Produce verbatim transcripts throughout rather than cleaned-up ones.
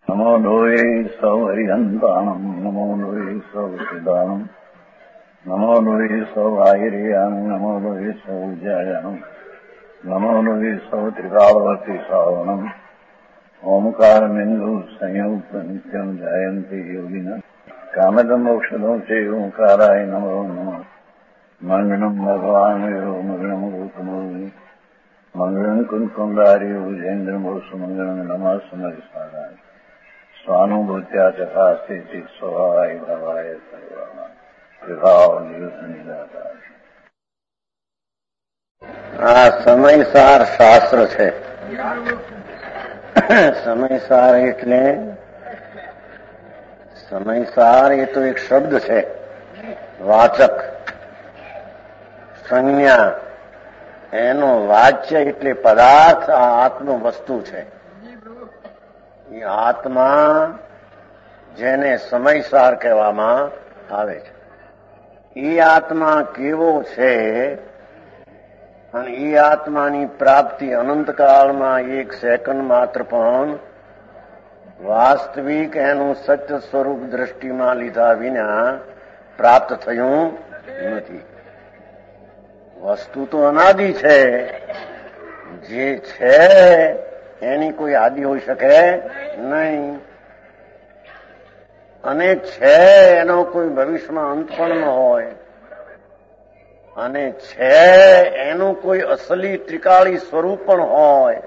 નમો લોહે સૌ હરિહંતાણમ નમો લોહે સૌ સિદ્ધાણમ નમો લોહે સૌ આયર્યાણમ નમો લોહે સૌ જયાણમ નમો લોહે સૌ ત્રિકાળવતી શ્રાવણમ ઓમકાર બિંદુ સંયુક્ત નિત્યમ જયંતી યોગિના કામદમ મોક્ષદો છે ઓંકારાય નમો નમઃ મંગળમ ભગવાન મંગળમ ગૌતમો મંગળમ કુંકુંડારી વિજેન્દ્રમોષ મંગળમ નમઃ સમરિસારાય સ્વાનુભૂત્યા ચકાસ્તી સ્વભાવાય ભવાય સર્વમાં વિભાવ નિયુક્ત નિરાકાર. આ સમયસાર શાસ્ત્ર છે. સમયસાર એટલે સમયસાર એ તો એક શબ્દ છે, વાચક સંજ્ઞા. એનો વાચ્ય એટલે પદાર્થ. આ આત્મ વસ્તુ છે. એ આત્મા જેને સમયસાર કહેવામાં આવે છે, એ આત્મા કેવો છે અને એ આત્માની પ્રાપ્તિ અનંતકાળમાં એક સેકન્ડ માત્ર પણ વાસ્તવિક એનું સત્ય સ્વરૂપ દ્રષ્ટિમાં લીધા વિના પ્રાપ્ત થયું નથી. વસ્તુ તો અનાદિ છે. જે છે એની કોઈ આદિ હોઈ શકે નહીં, અને છે એનો કોઈ ભવિષ્યમાં અંત પણ ન હોય, અને છે એનું કોઈ અસલી ત્રિકાળી સ્વરૂપ પણ હોય.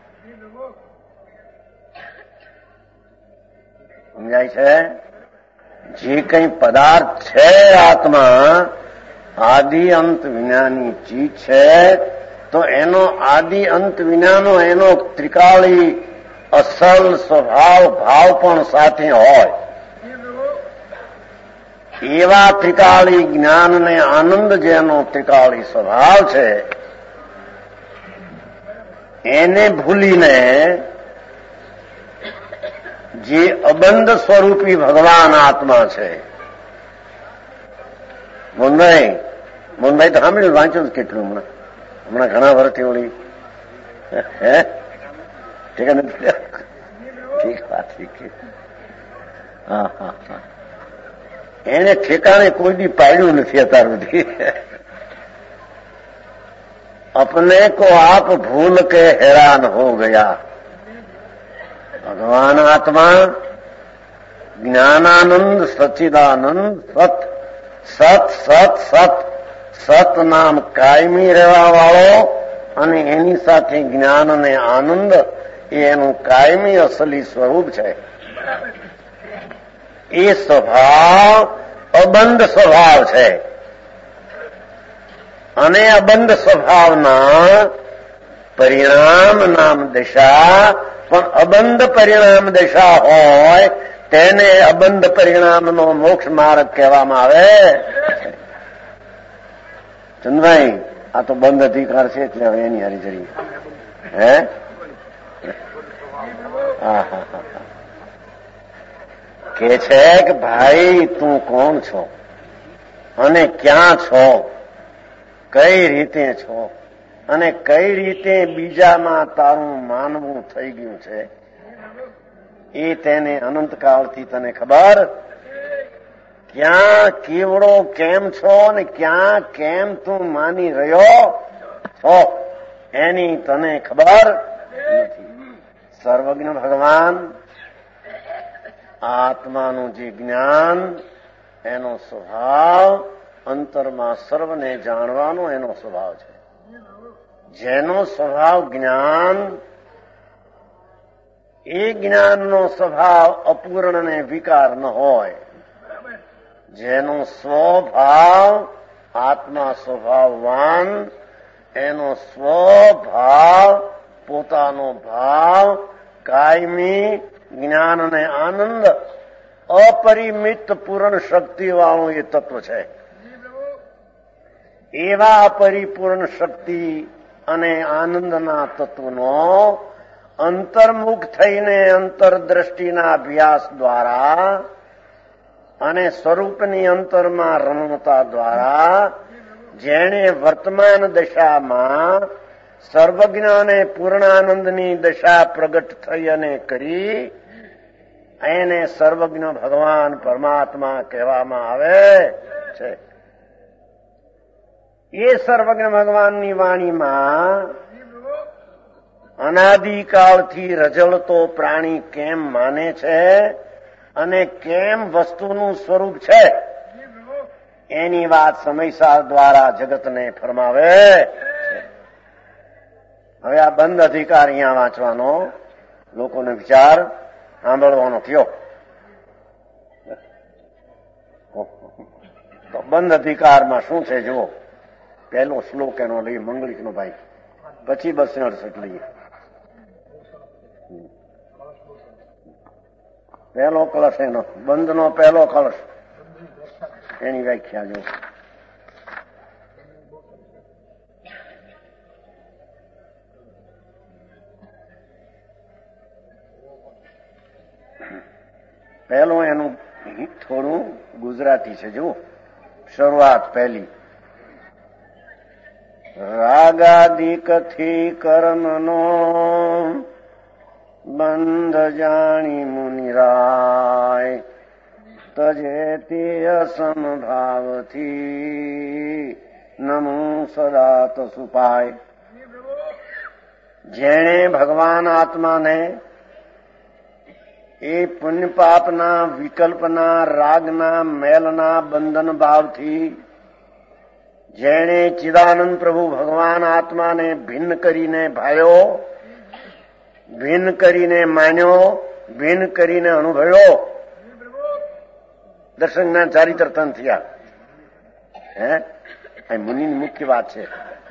સમજાય છે? જે કંઈ પદાર્થ છે આત્મા આદિ અંત વિનાની ચીજ છે, તો એનો આદિ અંત વિનાનો એનો ત્રિકાળી અસલ સ્વભાવ ભાવ પણ સાથે હોય. એવા ત્રિકાળી જ્ઞાન ને આનંદ જેનો ત્રિકાળી સ્વભાવ છે, એને ભૂલીને જે અબંધ સ્વરૂપી ભગવાન આત્મા છે. મોહનભાઈ મોહનભાઈ તો સાંભળ્યું, વાંચ્યું કેટલું હમણાં હમણાં ઘણા વર્ષથી ઓળી હે ઠીક નથી? ઠીક વાત ઠીક. હા હા હા એને ઠેકાણે કોઈ દી પાડ્યું નથી અત્યાર સુધી. अपने को आप भूल के हैरान हो गया. भगवान आत्मा ज्ञानानंद सच्चिदानंद सत સત સત સત સત નામ કાયમી રહેવા વાળો અને એની સાથે જ્ઞાન અને આનંદ એ એનું કાયમી અસલી સ્વરૂપ છે. એ સ્વભાવ અબંધ સ્વભાવ છે, અને અબંધ સ્વભાવના પરિણામ નામ દશા પણ અબંધ પરિણામ દશા હોય તેને અબંધ પરિણામનો મોક્ષ માર્ગ કહેવામાં આવે. ચંદ્રભાઈ આ તો બંધ અધિકાર છે એટલે હવે એની હરીજરી હે હા હા હા કે છે કે ભાઈ તું કોણ છો અને ક્યાં છો, કઈ રીતે છો અને કઈ રીતે બીજામાં તારું માનવું થઈ ગયું છે, એ તેને અનંતકાળથી તને ખબર. ક્યાં કેવડો કેમ છો ને ક્યાં કેમ તું માની રહ્યો છો એની તને ખબર નથી. સર્વજ્ઞ ભગવાન આત્માનું જે જ્ઞાન એનો સ્વભાવ અંતરમાં સર્વને જાણવાનો એનો સ્વભાવ છે. જેનો સ્વભાવ જ્ઞાન, એ જ્ઞાનનો સ્વભાવ અપૂર્ણ ને વિકાર ન હોય. જેનો સ્વભાવ આત્મા સ્વભાવવાન, એનો સ્વભાવ પોતાનો ભાવ કાયમી જ્ઞાન અને આનંદ અપરિમિત પૂર્ણ શક્તિ વાળું એ તત્વ છે. એવા અપરિપૂર્ણ શક્તિ અને આનંદના તત્વનો અંતર્મુખ થઈને અંતરદ્રષ્ટિના અભ્યાસ દ્વારા અને સ્વરૂપની અંતરમાં રમણતા દ્વારા જેણે વર્તમાન દશામાં સર્વજ્ઞ અને પૂર્ણાનંદની દશા પ્રગટ થઈ અને કરી, એને સર્વજ્ઞ ભગવાન પરમાત્મા કહેવામાં આવે છે. એ સર્વજ્ઞ ભગવાનની વાણીમાં અનાદિકાળથી રજળતો પ્રાણી કેમ માને છે અને કેમ વસ્તુનું સ્વરૂપ છે એની વાત સમયસાર દ્વારા જગતને ફરમાવે છે. હવે આ બંધ અધિકાર અહીંયા વાંચવાનો લોકોનો વિચાર સાંભળવાનો થયો. તો બંધ અધિકારમાં શું છે જુઓ. પહેલો શ્લોક એનો લઈએ મંગલિકનો ભાઈ, પછી બસો અડસઠ લઈએ. પહેલો કળશ એનો બંધનો પહેલો કળશ એની વ્યાખ્યા જો. પહેલું એનું થોડું ગુજરાતી છે જુઓ. શરૂઆત પહેલી. રાગાદિકથી કર્મનો બંધ જાણી મુનિરાય તજેતી અસમભાવથી નમો સદા તસુપાય. જેણે ભગવાન આત્માને એ પુણ્ય પાપના વિકલ્પના રાગના મેલના બંધન ભાવથી જેણે ચિદાનંદ પ્રભુ ભગવાન આત્માને ભિન્ન કરીને ભાળ્યો, ભિન્ન કરીને માન્યો, ભિન્ન કરીને અનુભવ્યો. દર્શનના ચારિત્ર તન થયા. હે આ મુનિની મુખ્ય વાત છે.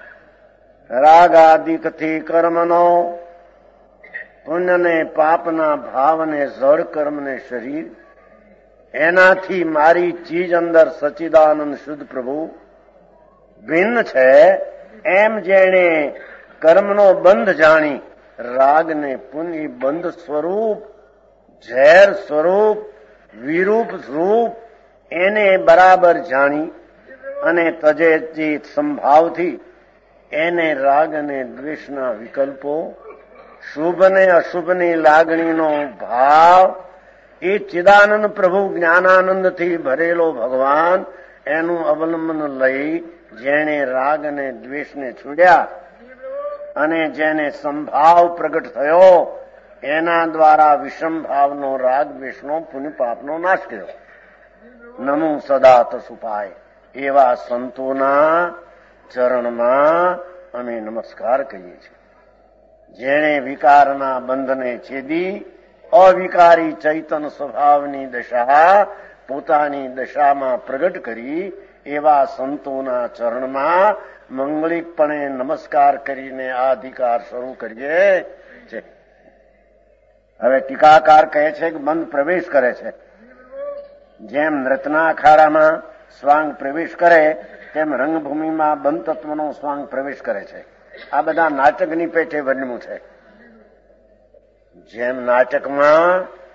રાગાદિકથી કર્મનો પુણ્ય ને પાપના ભાવને જળ કર્મને શરીર એનાથી મારી ચીજ અંદર સચ્ચિદાનંદ શુદ્ધ પ્રભુ ભિન્ન છે એમ જેણે કર્મનો બંધ જાણી રાગને પુણ્ય બંધ સ્વરૂપ ઝેર સ્વરૂપ વિરૂપ રૂપ એને બરાબર જાણી અને તજેચિત સંભાવથી એને રાગ અને દ્વેષના વિકલ્પો શુભ ને અશુભની લાગણીનો ભાવ એ ચિદાનંદ પ્રભુ જ્ઞાનાનંદથી ભરેલો ભગવાન એનું અવલંબન લઈ જેણે રાગ અને દ્વેષને છોડ્યા અને જેને સંભાવ પ્રગટ થયો એના દ્વારા વિષમ ભાવનો રાગ દ્વેષનો પુણ્ય પાપનો નાશ કર્યો. નમો સદા તસુપાય. એવા સંતોના ચરણમાં અમે નમસ્કાર કરીએ છીએ. જેણે વિકારના બંધને છેદી અવિકારી ચૈતન સ્વભાવની દશા પોતાની દશામાં પ્રગટ કરી એવા સંતોના ચરણમાં મંગલિકપણે નમસ્કાર કરીને આ અધિકાર શરૂ કરીએ છે. હવે ટીકાકાર કહે છે કે બંધ પ્રવેશ કરે છે. જેમ નૃત્યના અખાડામાં સ્વાંગ પ્રવેશ કરે તેમ રંગભૂમિમાં બંધ તત્વનો સ્વાંગ પ્રવેશ કરે છે. આ બધા નાટકની પેટે વર્ણવું છે. જેમ નાટકમાં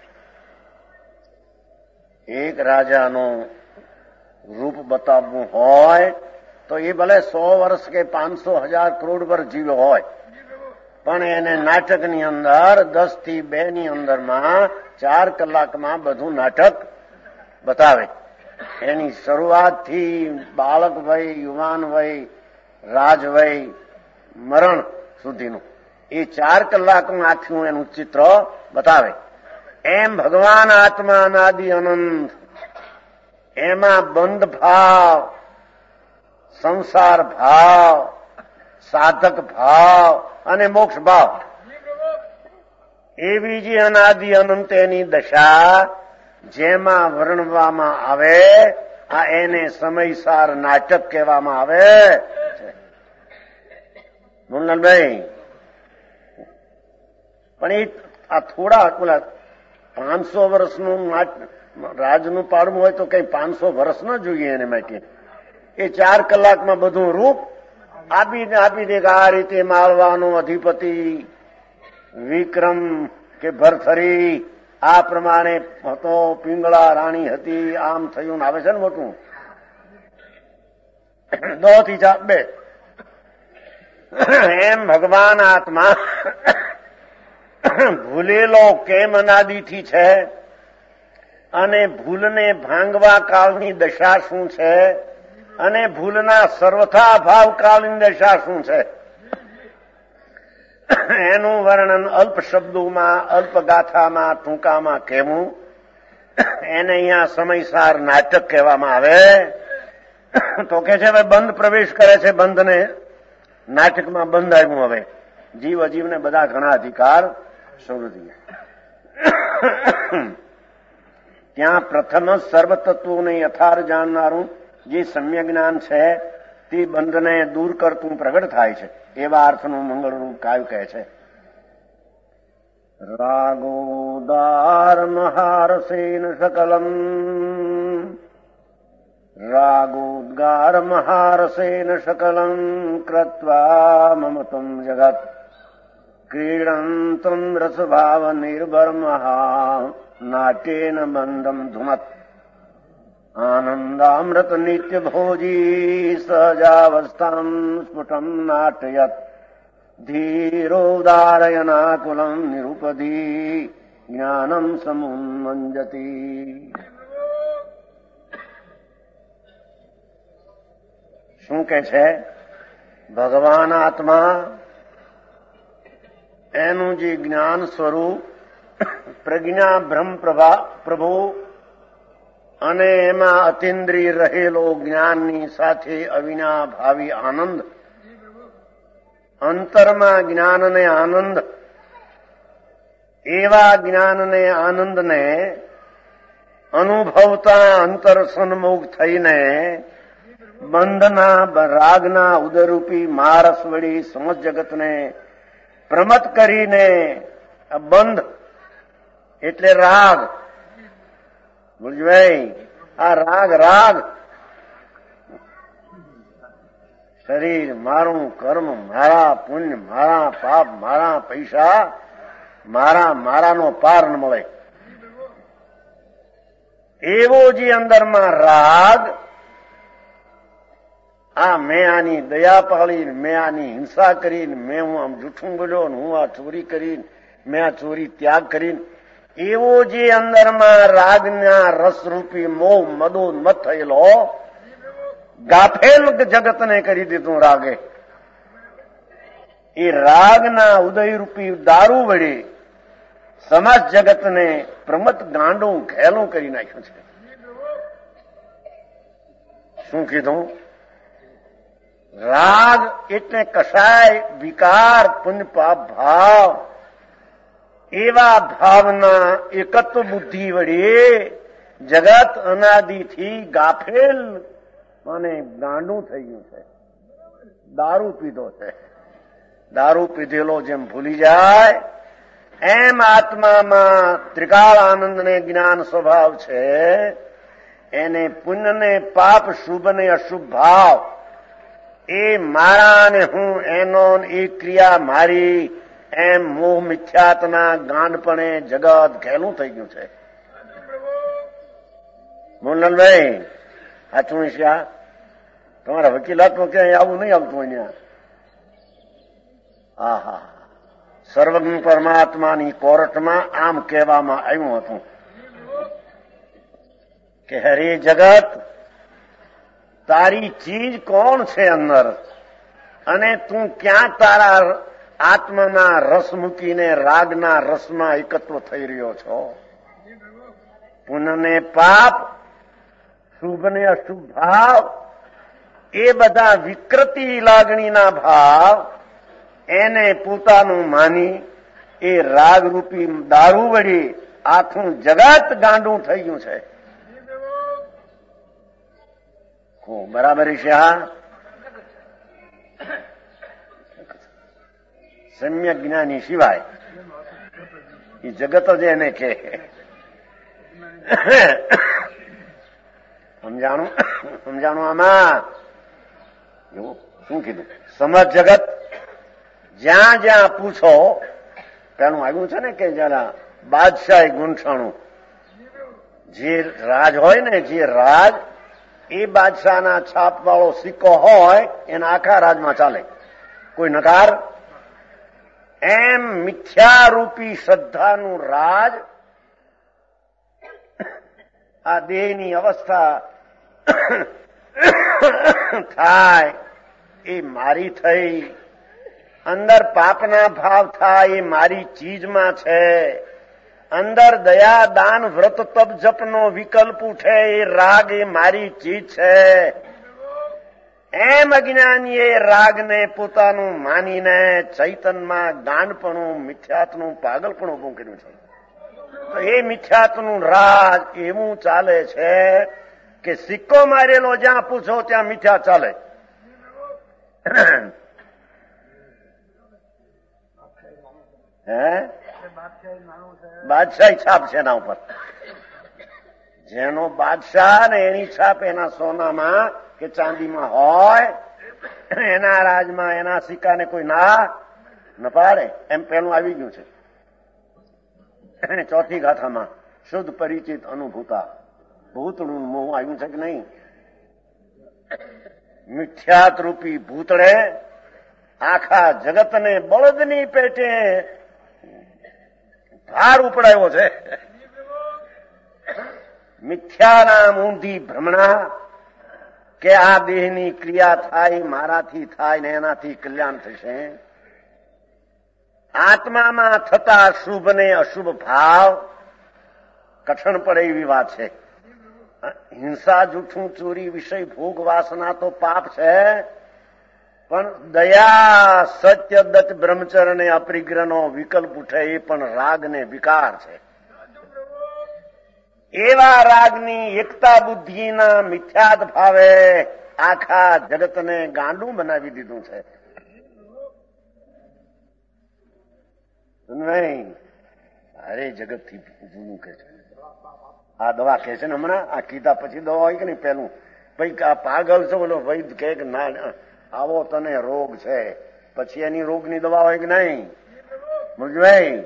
એક રાજાનું રૂપ બતાવવું હોય તો એ ભલે સો વર્ષ કે પાંચસો હજાર કરોડ વર્ષ જીવ્યો હોય પણ એને નાટકની અંદર દસ થી બે ની અંદરમાં ચાર કલાકમાં બધું નાટક બતાવે. એની શરૂઆતથી બાળક વય, યુવાન વય, રાજ વય, મરણ સુધીનું એ ચાર કલાકનું આખું એનું ચિત્ર બતાવે. એમ ભગવાન આત્મા અનાદિ અનંત એમાં બંધ ભાવ, સંસાર ભાવ, સાધક ભાવ અને મોક્ષ ભાવ એવી જે અનાદિ અનંત એની દશા જેમાં વર્ણવવામાં આવે આ એને સમયસાર નાટક કહેવામાં આવે છે. મુન્નલભાઈ પણ એ આ થોડા પેલા પાંચસો વર્ષનું રાજનું પાડવું હોય તો કઈ પાંચસો વર્ષ ન જોઈએ એને માટે. એ ચાર કલાકમાં બધું રૂપ આપીને આપી દે કે આ રીતે માળવાનો અધિપતિ વિક્રમ કે ભરથરી આ પ્રમાણે હતો, પિંગળા રાણી હતી, આમ થયું આવે છે ને મોટું દો થી ચાર બે. એમ ભગવાન આત્મા ભૂલેલો કેમ અનાદિથી છે અને ભૂલને ભાંગવા કાળની દશા શું છે અને ભૂલના સર્વથા અભાવ કાળની દશા શું છે એનું વર્ણન અલ્પ શબ્દોમાં અલ્પ ગાથામાં ટૂંકામાં કહેવું એને અહીંયા સમયસાર નાટક કહેવામાં આવે. તો કે છે ભાઈ બંધ પ્રવેશ કરે છે, બંધને નાટકમાં બંધ આવ્યું. હવે જીવ અજીવને બધા ઘણા અધિકાર સમૃદ્ધિ. ત્યાં પ્રથમ સર્વ તત્વોને યથાર્થ જાણનારું જે સમ્ય જ્ઞાન છે તે બંધને દૂર કરતું પ્રગટ થાય છે. એવા અર્થનું મંગળરૂપ કાવ્ય કહે છે. રાગોદાર મહારસેન સકલમ રાગોદ્ગાર મહારસેન સકલમ કૃત્વા મમતમ જગત ક્રીડંતમ રસભાવ નિર્ભર મહા નાટ્યેન બંધમ ધુમત આનંદામૃત નિત્ય ભોજી સહજાવસ્થામ સ્ફુટમ નાટયત ધીરોદારયનાકુલમ નિરુપધી જ્ઞાનમ સમુન્મંજતી. શું કે છે? ભગવાન આત્મા એનું જે જ્ઞાન સ્વરૂપ પ્રજ્ઞા બ્રહ્મ પ્રભા પ્રભુ અને એમાં અતિન્દ્રિય રહેલો જ્ઞાનની સાથે અવિના ભાવી આનંદ, અંતરમાં જ્ઞાનને આનંદ, એવા જ્ઞાનને આનંદને અનુભવતા અંતર સન્મુખ થઈને બંધના રાગના ઉદયરૂપી મારસ વળી સમજ જગતને પ્રમત કરીને બંધ એટલે રાગ. બોલજો આ રાગ રાગ શરીર મારું, કર્મ મારા, પુણ્ય મારા, પાપ મારા, પૈસા મારા, મારાનો પાર ન મળે એવો જે અંદરમાં રાગ, આ મેં આની દયા પાળીને, મેં આની હિંસા કરીને, મેં હું આમ જૂઠું બોલ્યો, હું આ ચોરી કરીને, મેં આ ચોરી ત્યાગ કરીને, એવો જે અંદરમાં રાગના રસરૂપી મોહ મદોન્મત થયેલો ગાફેલ જગતને કરી દીધું રાગે. એ રાગના ઉદયરૂપી દારૂ વડે સમાજ જગતને પ્રમત ગાંડું ઘેલું કરી નાખ્યું છે. શું કીધું? રાગ એટલે કશાય વિકાર પુણ્ય પાપ ભાવ, એવા ભાવના એકત્વ બુદ્ધિ વડે જગત અનાદિથી ગાફેલ અને ગાંડું થઈ ગયું છે. દારૂ પીધો છે. દારૂ પીધેલો જેમ ભૂલી જાય એમ આત્મામાં ત્રિકાળ આનંદને જ્ઞાન સ્વભાવ છે. એને પુણ્યને પાપ, શુભ ને અશુભ ભાવ, એ મારા ને હું એનો, એ ક્રિયા મારી, એમ મોહ મિથ્યાતના ગાંડપણે જગત ઘેલું થઈ ગયું છે. મોહનલાલભાઈ સાચું છે? તમારા વકીલાતમાં ક્યાંય આવું નહીં આવતું અહીંયા. આહા, સર્વજ્ઞ પરમાત્માની કોર્ટમાં આમ કહેવામાં આવ્યું હતું કે હરે જગત, તારી ચીજ કોણ છે અંદર, અને તું ક્યાં તારા આત્માના રસ મૂકીને રાગના રસમાં એકત્વ થઈ રહ્યો છો? પુણ્યને પાપ, શુભ ને અશુભ ભાવ, એ બધા વિકૃતિ લાગણીના ભાવ એને પોતાનું માની એ રાગરૂપી દારૂ વળી આખું જગત ગાંડું થઈ ગયું છે. બરાબર છે? હા, સમ્યક જ્ઞાની સિવાય એ જગત જ એને કે સમજાણું સમજાણું આમાં એવું શું કીધું? સમજ જગત જ્યાં જ્યાં પૂછો, પેલું આવ્યું છે ને કે જરા બાદશાહી ગૂંઠાણું, જે રાજ હોય ને, જે રાજ એ બાદશાહના છાપ વાળો સિક્કો હોય એના આખા રાજમાં ચાલે, કોઈ નકાર. એમ મિથ્યારૂપી શ્રદ્ધાનું રાજ આ દેહની અવસ્થા થાય એ મારી થઈ, અંદર પાપના ભાવ થાય એ મારી ચીજમાં છે, અંદર દયા દાન વ્રત તપ જપનો વિકલ્પ ઉઠે એ રાગ એ મારી ચીજ છે. એમ અજ્ઞાનીએ રાગને પોતાનું માનીને ચૈતનમાં ગાંડપણું મિથ્યાત્વનું પાગલપણું ઉભું કર્યું છે. તો એ મિથ્યાત્વનું રાજ એવું ચાલે છે કે સિક્કો મારેલો જ્યાં પૂછો ત્યાં મિથ્યા ચાલે. હે બાદશાહી છાપ છે એના ઉપર. જેનો બાદશાહ ને એની છાપ એના સોનામાં કે ચાંદીમાં હોય એના રાજમાં એના સિક્કાને કોઈ ના ન પાડે. એમ પેલું આવી ગયું છે ચોથી ગાથામાં, શુદ્ધ પરિચિત અનુભૂતા. ભૂતળું મોહ આવ્યું છે કે નહીં? મિથ્યાત રૂપી ભૂતળે આખા જગતને બળદની પેટે ભાર ઉપડાયો છે. મિથ્યાના ઊંધી ભ્રમણા કે આ દેહની ક્રિયા થાય, મારાથી થાય ને એનાથી કલ્યાણ થશે. આત્મામાં થતા શુભ ને અશુભ ભાવ કઠણ પડે એવી વાત છે. હિંસા, જૂઠું, ચોરી, વિષય, ભોગ, વાસના તો પાપ છે, પણ દયા, સત્ય, દત્ત, બ્રહ્મચર્ય અને અપરિગ્રહનો વિકલ્પ ઉઠે એ પણ રાગ ને વિકાર છે. એવા રાગની એકતા બુદ્ધિના મિથ્યાત ભાવે આખા જગતને ગાંડું બનાવી દીધું છે. નહીં, અરે જગત થી જૂનું કે છે. આ દવા કે છે ને હમણાં, આ કીધા પછી દવા હોય કે નહીં? પેલું ભાઈ આ પાગલ છે બોલો વૈદ કે ના આવો તને રોગ છે, પછી એની રોગની દવા હોય કે નહીં? ભાઈ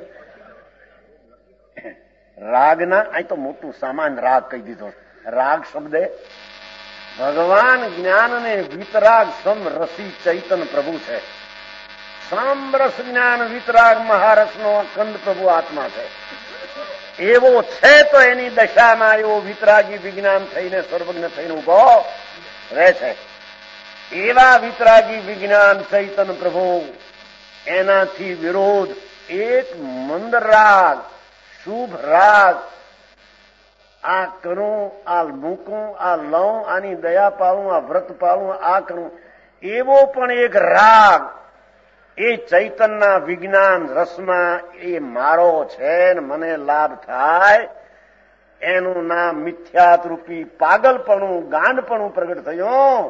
રાગના અહીં તો મોટું સામાન રાગ કહી દીધો. રાગ શબ્દે ભગવાન જ્ઞાન અને વિતરાગ સમ રસી ચૈતન પ્રભુ છે. સામરસ જ્ઞાન વિતરાગ મહારસનો કંદ પ્રભુ આત્મા છે. એવો છે તો એની દશામાં એવો વિતરાગી વિજ્ઞાન થઈને સર્વજ્ઞ થઈને ઉભો રહે છે. એવા વિતરાગી વિજ્ઞાન ચૈતન પ્રભુ, એનાથી વિરોધ એક મંદ રાગ, શુભ રાગ, આ કરું, આ મૂકું, આ લઉં, આની દયા પાળું, આ વ્રત પાળું, આ કરું, એવો પણ એક રાગ એ ચૈતનના વિજ્ઞાન રસમાં એ મારો છે ને મને લાભ થાય, એનું નામ મિથ્યાત રૂપી પાગલપણું, ગાંડપણું પ્રગટ થયું.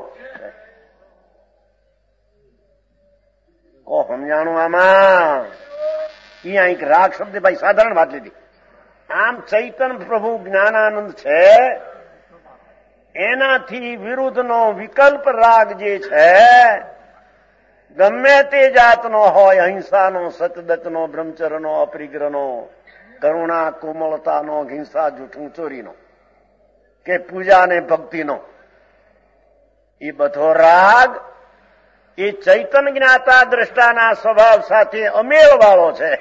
કો સમજાણું આમાં? અહીંયા એક રાગ શબ્દ ભાઈ સાધારણ વાત લીધી. આમ ચૈતન પ્રભુ જ્ઞાનાનંદ છે, એનાથી વિરુદ્ધનો વિકલ્પ રાગ જે છે, ગમે તે જાતનો હોય, અહિંસાનો, સતદત્તનો, બ્રહ્મચર્યનો, અપરિગ્રહનો, કરુણા, કોમળતાનો, હિંસા, જૂઠું, ચોરીનો કે પૂજા અને ભક્તિનો, એ બધો રાગ એ ચૈતન જ્ઞાતા દ્રષ્ટાના સ્વભાવ સાથે અમેળ વાળો છે,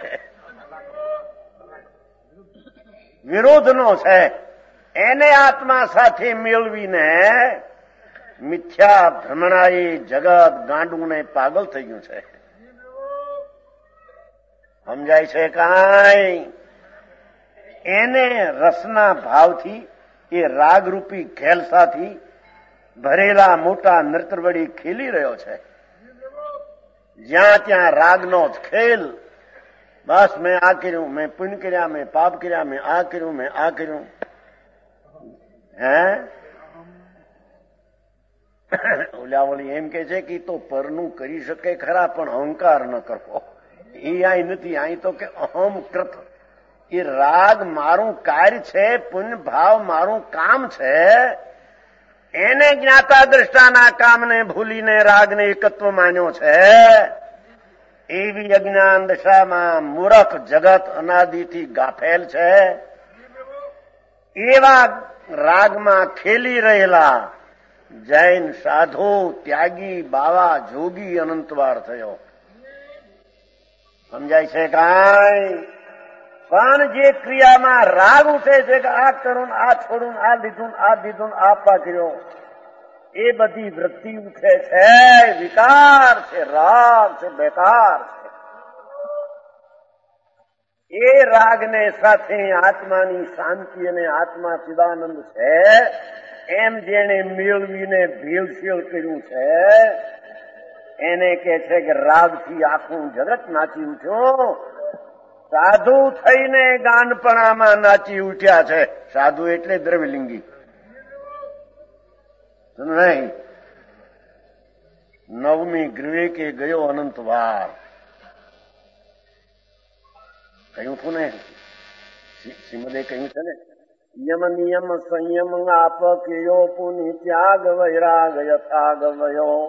વિરોધનો છે. એને આત્મા સાથે મેળવીને મિથ્યા ભ્રમણાએ જગત ગાંડું ને પાગલ થઈ ગયું છે. સમજાય છે કાંઈ? એને રસના ભાવથી, એ રાગરૂપી ખેલસાથી ભરેલા મોટા નૃત્ય વળી ખેલી રહ્યો છે. જ્યાં ત્યાં રાગનો જ ખેલ. બસ મેં આ કર્યું, મેં પુણ્ય કર્યા, મેં પાપ કર્યા, મેં આ કર્યું, મેં આ કર્યું. હે ઓલાવળી એમ કે છે કે તો પરનું કરી શકે ખરા, પણ અહંકાર ન કરવો. એ અહીં નથી. અહીં તો કે અહમ કૃત. એ રાગ મારું કાર્ય છે, પુણ્ય ભાવ મારું કામ છે. એને જ્ઞાતા દ્રષ્ટાના કામને ભૂલીને રાગને એકત્વ માન્યો છે. એવી અજ્ઞાન દશામાં મૂરખ જગત અનાદિથી ગાફેલ છે. એવા રાગમાં ખેલી રહેલા જૈન સાધુ, ત્યાગી, બાવા, જોગી અનંતવાર થયો. સમજાય છે કાંઈ? પણ જે ક્રિયામાં રાગ ઉઠે છે કે આ કરું આ છોડું આ લીધું આ દીધું આ પાક્યો, એ બધી વૃત્તિ ઉઠે છે, વિકાર છે, રાગ છે, બેકાર છે. એ રાગને સાથે આત્માની શાંતિ અને આત્મા ચિદાનંદ છે એમ જેને મેળવીને ભેળસેળ કર્યું છે એને કે છે કે રાગથી આખું જગત નાચી ઉઠ્યો. સાધુ થઈને ગાનપણામાં નાચી ઉઠ્યા છે. સાધુ એટલે દ્રવ્યલિંગી નહીં. નવમી ગ્રીવેકે ગયો અનંત વાર કહ્યું હતું ને, શ્રીમદે કહ્યું છે ને, યમ નિયમ સંયમ આપ કયો પુનિ ત્યાગ વૈરાગ યથા ગવયો.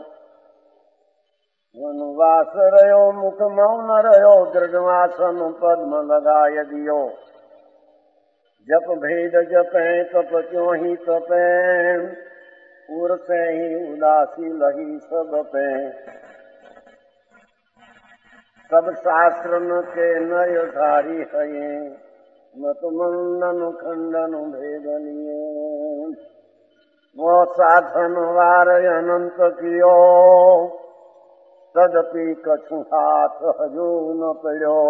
વનવાસ રહ્યો મુખ મૌન રહ્યો દ્રઢવાસન પદ્મ લગાય દિયો. જપ ભેદ જપે તપ ક્યો ही તપે ઉર્સે ही ઉદાસી લહી સબ પે. सब शास्त्र न के नय धारी है मत मंडन खंडन भेदनीय. वो साधन वार अनंत कियो तदपि कछु हाथ हजू न पड़ो.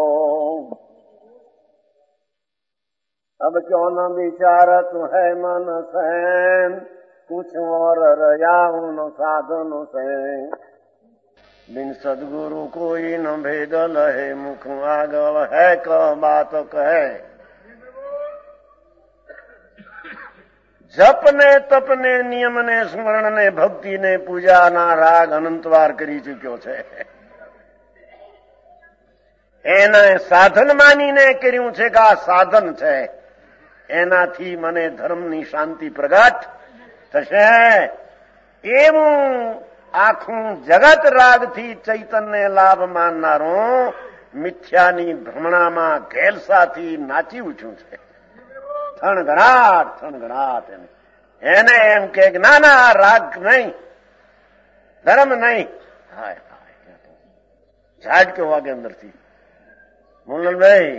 अब क्यों न विचारत है मन से कुछ और रया उन साधन से. बिन सदगुरु कोई न भेद लहे मुख आगल है क बात कहे. જપને તપને નિયમને સ્મરણને ભક્તિને પૂજાના રાગ અનંતવાર કરી ચૂક્યો છે. એને સાધન માનીને કર્યું છે કે આ સાધન છે, એનાથી મને ધર્મની શાંતિ પ્રગટ થશે. એવું આખું જગત રાગથી ચૈતન્ય લાભ માનનારું મિથ્યાની ભ્રમણામાં ઘેલસાથી નાચી ઉઠ્યું છે. થણગણાટ થણગણાટ એને એને એમ કે ના ના રાગ નહીં, ધર્મ નહીં. હાય હાય ઝાડક્યો વાગે અંદરથી. મોહનલાલભાઈ,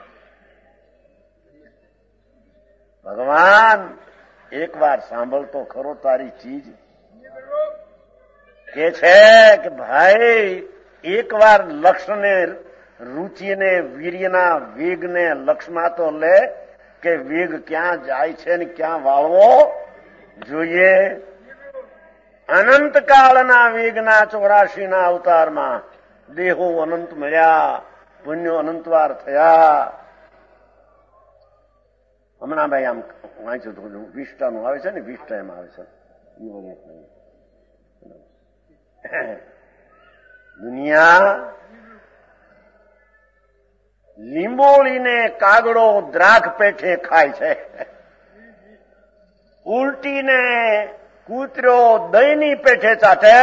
ભગવાન એક વાર સાંભળતો ખરો તારી ચીજ કે છે કે ભાઈ એક વાર લક્ષ્યને રુચિને વીર્યના વેગને લક્ષ્યમાં તો લે કે વેગ ક્યાં જાય છે ને ક્યાં વાળવો જોઈએ. અનંતકાળના વેગના ચોરાશીના અવતારમાં દેહો અનંત મળ્યા, પુણ્યો અનંતવાર થયા. હમણાં ભાઈ આમ વાંચ્યું થોડું વિષ્ટાનું આવે છે ને, વિષ્ટા એમ આવે છે. દુનિયા લીંબોળીને કાગડો દ્રાખ પેઠે ખાય છે, ઉલટીને કૂતરો દહીંની પેઠે ચાટે,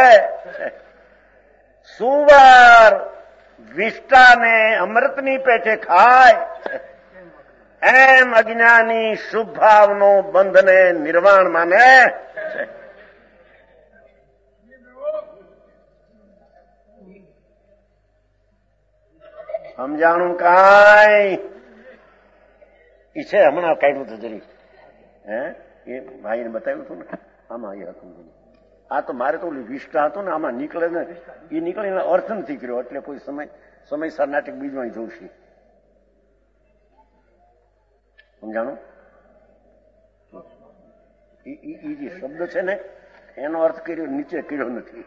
સુવર વિષ્ટાને અમૃતની પેઠે ખાય. એમ અજ્ઞાની શુભ ભાવનો બંધને નિર્વાણ માને છે. સમજાણું કાંઈ ઈ છે. હમણાં કાઢ્યું હતું જરી, હે એ ભાઈને બતાવ્યું હતું ને, આમાં એ હતું. આ તો મારે તો વિષ્ટા હતું ને, આમાં નીકળે ને એ નીકળે એનો અર્થ નથી કર્યો, એટલે કોઈ સમય સમયસર નાટક બીજમાં જોશે. સમજાણું? એ જે શબ્દ છે ને એનો અર્થ કર્યો, નીચે કર્યો નથી.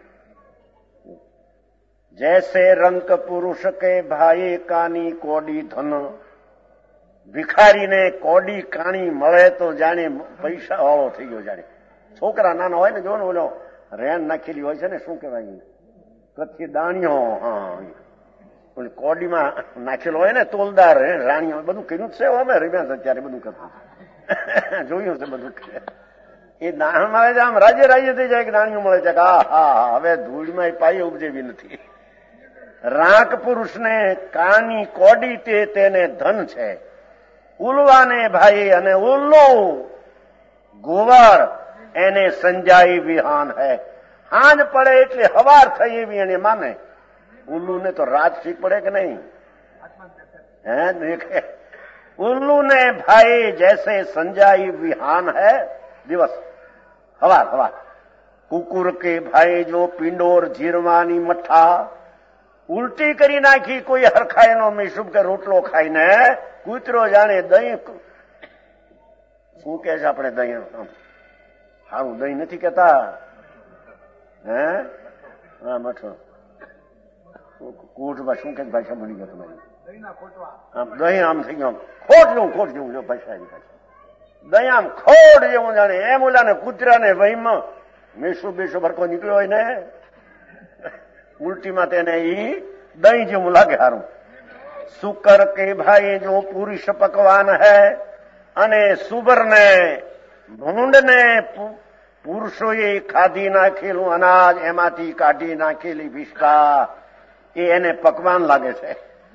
जैसे रंक पुरुष के भाई कानी कोडी धन. ભિખારીને કોડી કાણી મળે તો જાણે પૈસા વાળો થઈ ગયો. જાણે છોકરા નાના હોય ને, જો ને ઓલો રેણ નાખેલી હોય છે ને, શું કહેવાય, કચ્છી દાણીઓ, હા ઓલી કોડીમાં નાખેલો હોય ને, તોલદાર રાણીઓ, બધું કર્યું છે. અમે રમ્યા અત્યારે બધું કરતા જોયું છે બધું. એ દાણમાં આવે છે, આમ રાજ્ય રાજ્ય થઈ જાય કે દાણીઓ મળે છે. હા હા હવે ધૂળમાં પાઈ ઉપજેવી નથી. રાંક પુરુષને કાની કોડી તે તેને ધન છે. ઉલવાને ભાઈ અને ઉલ્લુ ગોવાર એને સંજાઈ વિહાન હે. હાંજ પડે એટલે હવાર થઈ એવી એને માને. ઉલ્લુ ને તો રાત ઠીક પડે કે નહીં? હે દેખે उल्लू ने भाई जैसे संजाई विहान है दिवस हवा हवा कुकुर के भाई जो पिंडोर जीरवानी मठा उल्टी करी नाखी कोई हरखाईनो मीशुब के रोटलो खाईने कूतरो जाने दही શું કે છે આપણે દહીં સારું દહીં નથી કેતા હે હા મઠો કોટમાં શું કે ભાષા મળી ગયો તમારી આમ દહીં આમ થઈ ગયું ખોટ જેવું ખોટ જેવું જો ભાષા દહીં આમ ખોટ જેવું જાણે એમ ઓલાને કૂતરાને વહીમાં મેસુ બેસુ ભરકો નીકળ્યો હોય ને ઉલટીમાં તેને ઈ દહીં જેવું લાગે સારું શુકર કે ભાઈ જો પુરુષ પકવાન હૈ અને સુબર ને ભૂંડ ને પુરુષોએ ખાધી નાખેલું અનાજ એમાંથી કાઢી નાખેલી વિષ્ટા એ એને પકવાન લાગે છે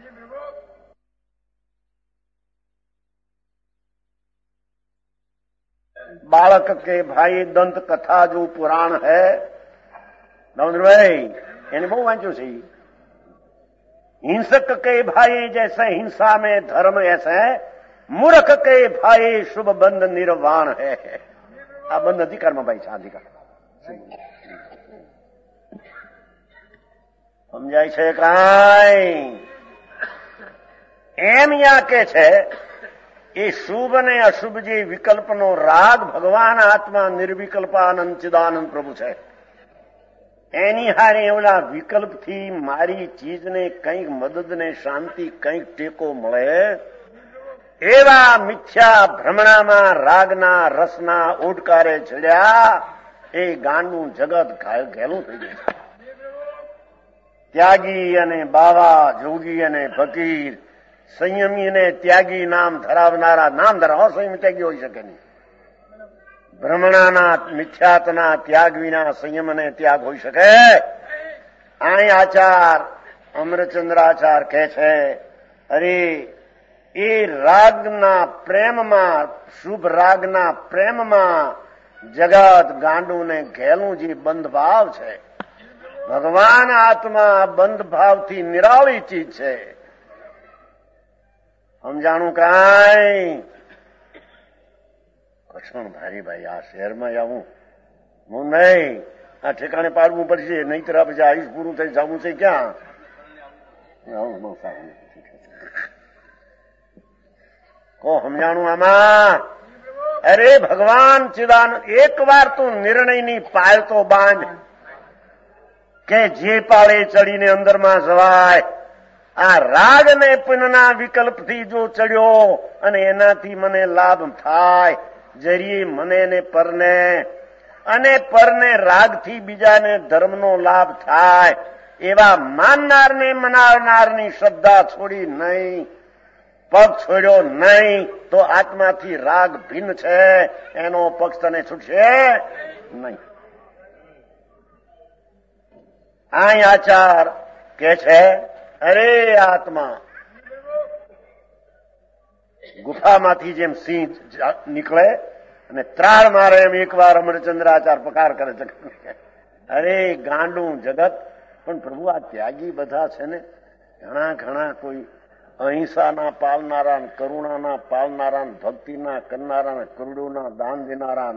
बालक के भाई दंत कथा जो पुराण है भाई એને બહુ વાંચ્યું છે हिंसक के भाई जैसे हिंसा में धर्म ऐसे मूर्ख के भाई शुभ बंध निर्वाण है आ बंध अधिकार में भाई છે અધિકાર સમજાય છે કાંઈ એમ યા કે છે એ શુભ અને અશુભ જે વિકલ્પનો રાગ ભગવાન આત્મા નિર્વિકલ્પાનંદ ચિદાનંદ પ્રભુ છે એની હારે એવડા વિકલ્પથી મારી ચીજને કંઈક મદદને શાંતિ કંઈક ટેકો મળે એવા મિથ્યા ભ્રમણામાં રાગના રસના ઓડકારે ચડ્યા એ ગાંડનું જગત ઘેલું થઈ ગયું છે ત્યાગી અને બાવા જોગી અને ફકીર સંયમી અને ત્યાગી નામ ધરાવનારા નામ ધરાવો સંયમી ત્યાગી હોઈ શકે નહીં ભ્રમણાના મિથ્યાતના ત્યાગ વિના સંયમ અને ત્યાગ હોઈ શકે અહીં આચાર અમરચંદ્રાચાર કહે છે અરે એ રાગના પ્રેમમાં શુભ રાગના પ્રેમમાં જગત ગાંડું ને ઘેલું જે બંધ ભાવ છે ભગવાન આત્મા બંધ ભાવથી નિરાળી ચીજ છે સમજાણું કાંઈ કૃષ્ણ ભારી ભાઈ આ શહેરમાં આવું હું નહીં આ ઠેકાણે પાડવું પડશે નહીં તરફ પછી આયુષ પૂરું થઈ જવું છે ક્યાં બહુ સારું કો સમજાણું આમાં અરે ભગવાન ચિદાન એક વાર તું નિર્ણયની પાળ તો બાંધ કે જે પાળે ચડીને અંદરમાં જવાય આ રાગ ને પુનના વિકલ્પથી જો ચડ્યો અને એનાથી મને લાભ થાય જરીએ મને ને પરને અને પરને રાગથી બીજાને ધર્મનો લાભ થાય એવા માનનારને મનાવનારની શ્રદ્ધા છોડી નહીં પગ છોડ્યો નહીં તો આત્માથી રાગ ભિન્ન છે એનો પક્ષ તને છૂટશે નહીં આ આચાર કે છે અરે આત્મા ગુફામાંથી જેમ સિંહ નીકળે અને ત્રાળ મારે એમ એક વાર અમરચંદ્રાચાર પકાર કરે છે અરે ગાંડું જગત પણ પ્રભુ આ ત્યાગી બધા છે ને ઘણા ઘણા કોઈ અહિંસાના પાલનારા કરુણાના પાલનારા ભક્તિના કરનારા કરોડોના દાન દેનારા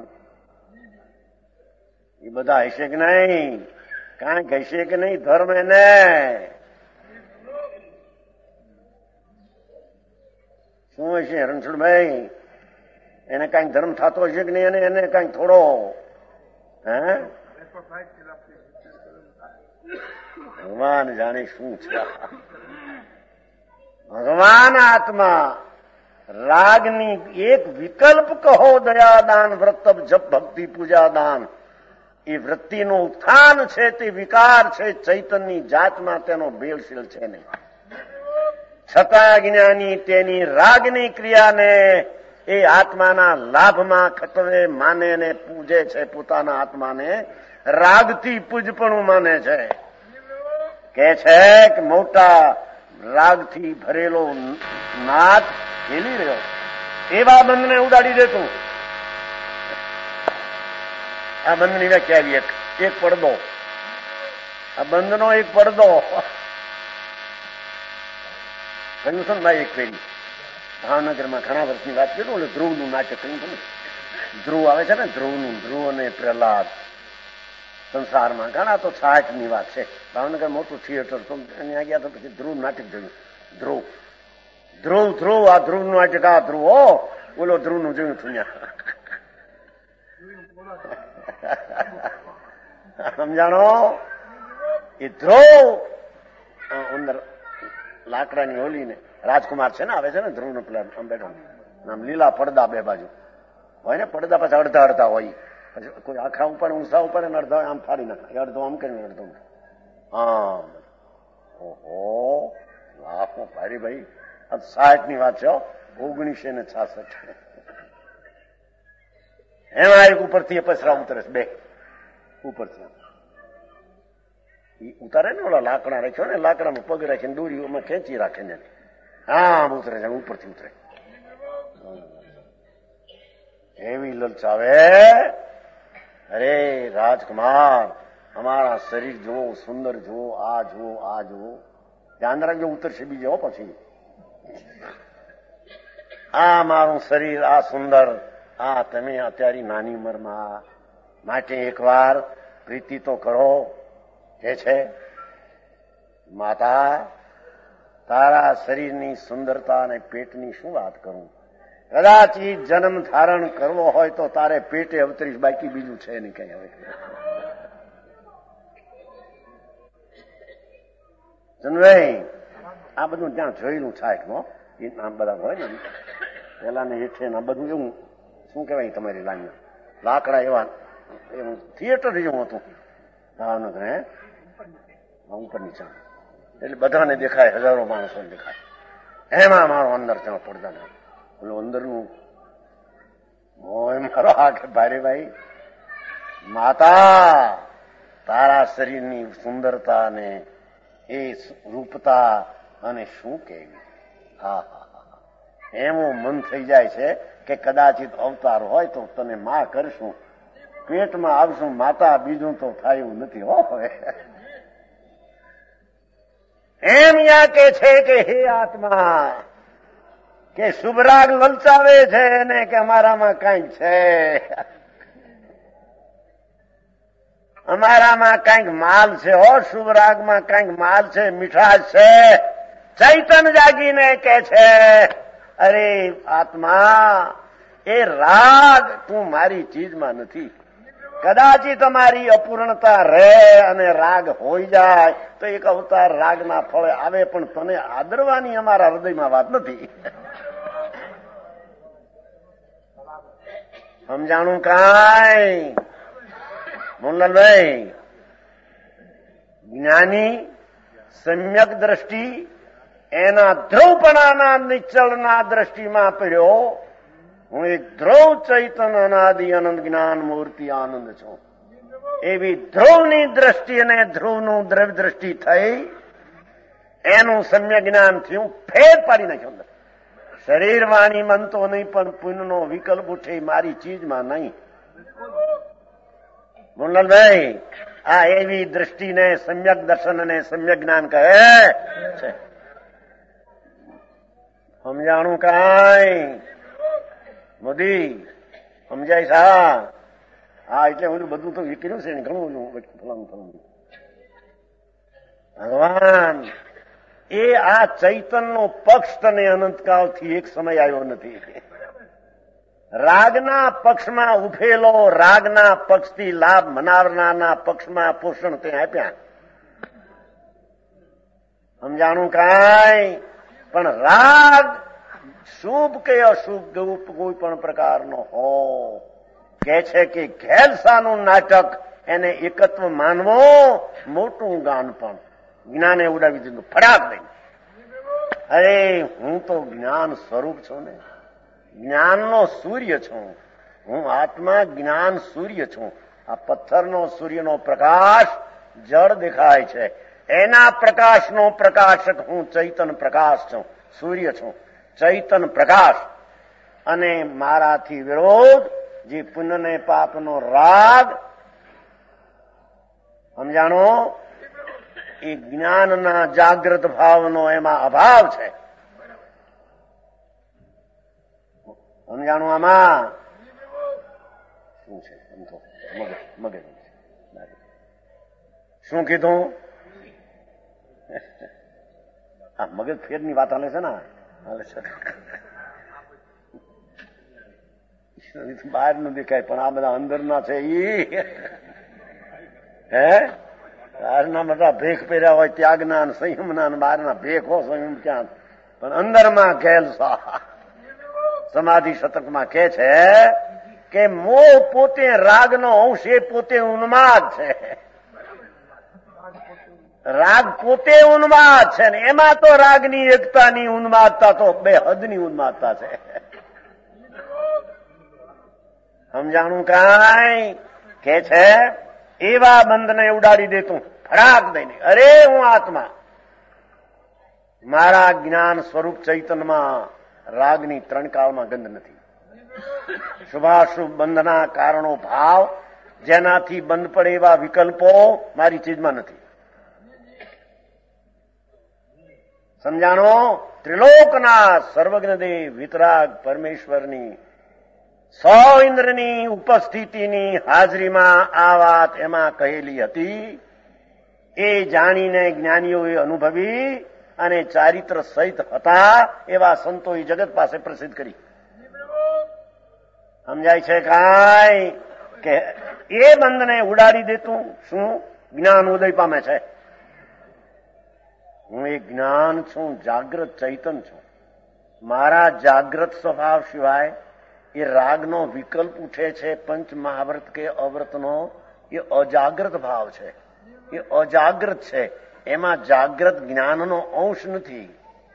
એ બધા હશે કે નહીં કાંઈક હશે કે નહીં ધર્મ એને શું હશે રણછોડભાઈ એને કાંઈક ધર્મ થતો હશે કે નહીં અને એને કાંઈક થોડો હે ભગવાન જાણે શું છે ભગવાન આત્મા રાગની એક વિકલ્પ કહો દયાદાન વ્રતબ જપ ભક્તિ પૂજા દાન એ વૃત્તિનું ઉત્થાન છે તે વિકાર છે ચૈતન્યની જાતમાં તેનો ભેળસેળ છે નહીં છતાં જ્ઞાની તેની રાગની ક્રિયાને એ આત્માના લાભમાં ખતવે માને ને પૂજે છે પોતાના આત્માને રાગથી પૂજપણું માને છે કે છે કે મોટા રાગથી ભરેલો નાદ ખેલી રહ્યો એવા બંધને ઉડાડી દેતું આ બંધની વ્યાખ્યા આવી એક એક પડદો આ બંધનો એક પડદો કહ્યું છે ને ભાઈ એક પેલી ભાવનગરમાં ઘણા વર્ષની વાત કરું એટલે ધ્રુવનું નાટક કહ્યું તમે. ધ્રુવ આવે છે ને, ધ્રુવનું, ધ્રુવ અને પ્રહલાદ. સંસારમાં ઘણા તો સાઠ ની વાત છે. ભાવનગર મોટું થિયેટર તો અહીંયા ગયા તો પછી ધ્રુવ નાટક જોયું. ધ્રુવ ધ્રુવ ધ્રુવ આ ધ્રુવ નું નાટક, આ ધ્રુવ ઓ બોલો ધ્રુવ નું જોયું છું સમજાણો. એ ધ્રુવ અંદર લાકડાની હોલી ને રાજકુમાર છે ને આવે છે ને ધ્રુવ નો પેલા આમ બેઠો આમ લીલા પડદા બે બાજુ હોય ને, પડદા પાછા અડધા અડધા હોય. પછી કોઈ આખા ઉપર ઊંસા ઉપર ને અડધા આમ ફાડી નાખે, અડધો આમ કરીને અડધો આમ. ઓહો લાખો ભારી ભાઈ, આ સાઠ ની વાત છે, ઓગણીસો ને છાસઠ. એમાં એક ઉપરથી પસરા ઉતરે બે ઉપરથી ઉતારે ને ઓલા લાકડા રાખ્યો ને, લાકડામાં પગ રાખીને દોરીઓમાં ખેંચી રાખે ને, આમ ઉતરે છે, ઉપરથી ઉતરે. એવી લલચાવે. અરે રાજકુમાર અમારા શરીર જુઓ, સુંદર જુઓ, આ જુઓ, આ જુઓ. ધ્યાન રાખજો ઉતરશે બીજે હો પછી. આ મારું શરીર, આ સુંદર, આ તમે અત્યારે નાની ઉંમરમાં, માટે એકવાર પ્રીતિ તો કરો. કે છે માતા તારા શરીરની સુંદરતા અને પેટની શું વાત કરું. કદાચ જન્મ ધારણ કરવો હોય તો તારે પેટે અવતરીશ, બાકી બીજું છે નહીં કઈ. હવે જનભાઈ આ બધું ત્યાં જોયેલું થાય નો, આમ બધા હોય ને પેલા ને હેઠે આ બધું એવું શું કહેવાય તમારી લાઈન લાકડા એવા એવું થિયેટર જેવું હતું ભાવનગર. હે ઉપર નીચે એટલે બધાને દેખાય, હજારો માણસોને દેખાય. એમાં મારો અંદર ત્યાં પડદા ના પેલું અંદરનું મોય મારો આ કે ભારે ભાઈ માતા તારા શરીરની સુંદરતા ને એ રૂપતા અને શું કેવી. હા હા હા એવું મન થઈ જાય છે કે કદાચિત અવતાર હોય તો તને માં કરશું, પેટમાં આવશું માતા, બીજું તો થાય એવું નથી હો. હવે એમ યા કે છે કે હે આત્મા કે શુભરાગ લલચાવે છે ને કે અમારામાં કઈક છે, અમારામાં કઈક માલ છે હો, શુભરાગમાં કઈક માલ છે, મીઠાશ છે. ચૈતન જાગીને કે છે અરે આત્મા એ રાગ તું મારી ચીજમાં નથી. કદાચી તમારી અપૂર્ણતા રહે અને રાગ હોઈ જાય તો એક અવતાર રાગના ફળે આવે, પણ તને આદરવાની અમારા હૃદયમાં વાત નથી. સમજાણું કાંઈ મોહનલાલભાઈ? જ્ઞાની સમ્યક દ્રષ્ટિ એના ધ્રુવપણાના નિશ્ચળના દ્રષ્ટિમાં પડ્યો. હું એક ધ્રુવ ચૈતન અનાદિ અનંત જ્ઞાન મૂર્તિ આનંદ છું. એવી ધ્રુવની દ્રષ્ટિ અને ધ્રુવનું દ્રવ્ય દ્રષ્ટિ થઈ, એનું સમ્યક જ્ઞાન થયું, ફેર પાડી નાખ્યો. શરીર વાણી મનતો નહીં, પણ પુણ્યનો વિકલ્પ ઉઠે મારી ચીજમાં નહીં. મોહનલાલભાઈ આ એવી દ્રષ્ટિને સમ્યક દર્શન અને સમ્યક જ્ઞાન કહે છે. સમજાણું કાંઈ મોદી? સમજાય સા? હા એટલે ઓલું બધું તો વિકર્યું છે ને ઘણું ઓલું ફલાણું ફલાણું. ભગવાન એ આ ચૈતનનો પક્ષ તને અનંતકાળથી એક સમય આવ્યો નથી. રાગના પક્ષમાં ઉભેલો, રાગના પક્ષથી લાભ મનાવનારના પક્ષમાં પોષણ તે આપ્યા. સમજાણું કાંઈ? પણ રાગ શુભ કે અશુભ કોઈ પણ પ્રકારનો હો, કે છે કે ઘેલસાનું નાટક એને એકત્વ માનવો મોટું ગાન, પણ જ્ઞાને ઉડાવી દીધું ફડાક દઈ. અરે હું તો જ્ઞાન સ્વરૂપ છું ને, જ્ઞાનનો સૂર્ય છું હું. આત્મા જ્ઞાન સૂર્ય છું. આ પથ્થરનો સૂર્યનો પ્રકાશ જળ દેખાય છે, એના પ્રકાશનો પ્રકાશક હું ચૈતન પ્રકાશ છું, સૂર્ય છું, ચૈતન પ્રકાશ. અને મારાથી વિરોધ જે પુણ્ય ને પાપનો રાગ, સમજાણો, એ જ્ઞાનના જાગ્રત ભાવનો એમાં અભાવ છે. સમજાણું આમાં શું છે? સમજો મગજ મગજ શું કીધું? આ મગજ ફેરની વાત હાલે છે ને, હાલે છે. બહાર નું દેખાય પણ આ બધા અંદરના છે ઈ હે બહારના બધા ભેખ પહેર્યા હોય ત્યાગના સંયમના, બહારના ભેખ હો સંયમ ક્યાં, પણ અંદરમાં ઘેલ સમાધિ શતકમાં કે છે કે મોહ પોતે રાગનો અંશ, એ પોતે ઉન્માદ છે. રાગ પોતે ઉન્માદ છે ને એમાં તો રાગની એકતાની ઉન્માદતા તો બે હદની ઉન્માદતા છે. સમજાણું કાંઈ? કે છે એવા બંધને ઉડાડી દેતું ફરાક દઈને, અરે હું આત્મા, મારા જ્ઞાન સ્વરૂપ ચૈતનમાં રાગની ત્રણ કાળમાં ગંધ નથી. શુભાશુભ બંધના કારણો ભાવ જેનાથી બંધ પડે એવા વિકલ્પો મારી ચીજમાં નથી. સમજાણો? ત્રિલોકના સર્વજ્ઞ દેવ વિતરાગ પરમેશ્વરની સો ઇન્દ્રની ઉપસ્થિતિની હાજરીમાં આ વાત એમાં કહેલી હતી. એ જાણીને જ્ઞાનીઓએ અનુભવી અને ચારિત્ર સહિત હતા એવા સંતોએ જગત પાસે પ્રસિદ્ધ કરી. સમજાય છે કાંઈ? કે એ બંધને ઉડાડી દેતું શું જ્ઞાન ઉદય પામે છે. હું એ જ્ઞાન છું, જાગ્રત ચૈતન છું. મારા જાગ્રત સ્વભાવ સિવાય એ રાગનો વિકલ્પ ઉઠે છે પંચ મહાવ્રત કે અવ્રતનો, એ અજાગ્રત ભાવ છે, એ અજાગ્રત છે. એમાં જાગ્રત જ્ઞાનનો અંશ નથી.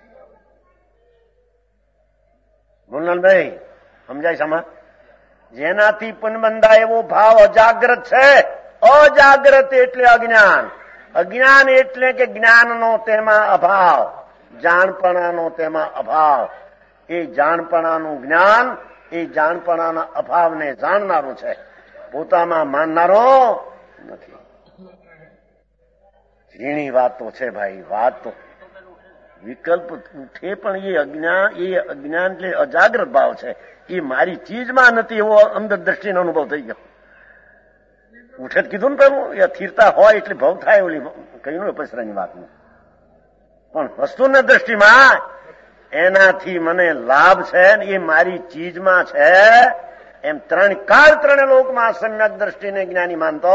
ગુણલાલભાઈ સમજાય સમા? જેનાથી પનબંધા એવો ભાવ અજાગ્રત છે. અજાગ્રત એટલે અજ્ઞાન, અજ્ઞાન એટલે કે જ્ઞાનનો તેમાં અભાવ, જાણપણાનો તેમાં અભાવ. એ જાણપણાનું જ્ઞાન એ જાણપણાના અભાવને જાણનારું છે, પોતામાં માનનારો નથી. ઝીણી વાત તો છે ભાઈ, વાત તો વિકલ્પ ઉઠે પણ એ અજ્ઞાન, એ અજ્ઞાન એટલે અજાગ્રત ભાવ છે. એ મારી ચીજમાં નથી એવો અંદર દ્રષ્ટિનો અનુભવ થઈ ગયો. ઉઠે કીધું ને પેલું એ સ્થિરતા હોય એટલે ભાવ થાય, ઓલી કહ્યું પસરાની વાતનું. પણ વસ્તુની દ્રષ્ટિમાં એનાથી મને લાભ છે ને એ મારી ચીજમાં છે. એમ ત્રણ કાળ ત્રણે લોકમાં સમ્યક દ્રષ્ટિને જ્ઞાની માનતો.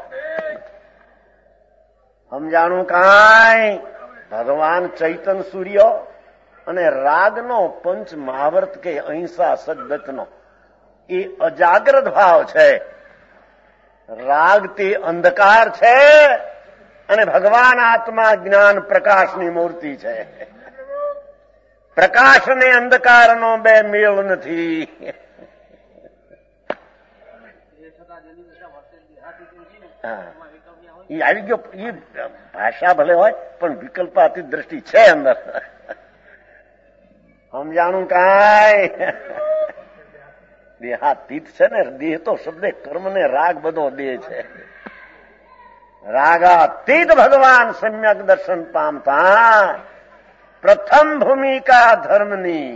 સમજાણું કાંઈ? ભગવાન ચૈતન સૂર્ય અને રાગનો પંચ મહાવર્ત કે અહિંસા સદગતનો એ અજાગ્રત ભાવ છે. રાગ તે અંધકાર છે અને ભગવાન આત્મા જ્ઞાન પ્રકાશની મૂર્તિ છે. પ્રકાશ અને અંધકારનો બે મેળ નથી. એ આવી ગયો. એ ભાષા ભલે હોય પણ વિકલ્પાતી દ્રષ્ટિ છે અંદર. સમજાણું કાંઈ? દેહાતીત છે ને, દેહ તો શબ્દ કર્મ ને રાગ બધો દેહ છે. રાગાતીત ભગવાન સમ્યક દર્શન પામતા પ્રથમ ભૂમિકા ધર્મની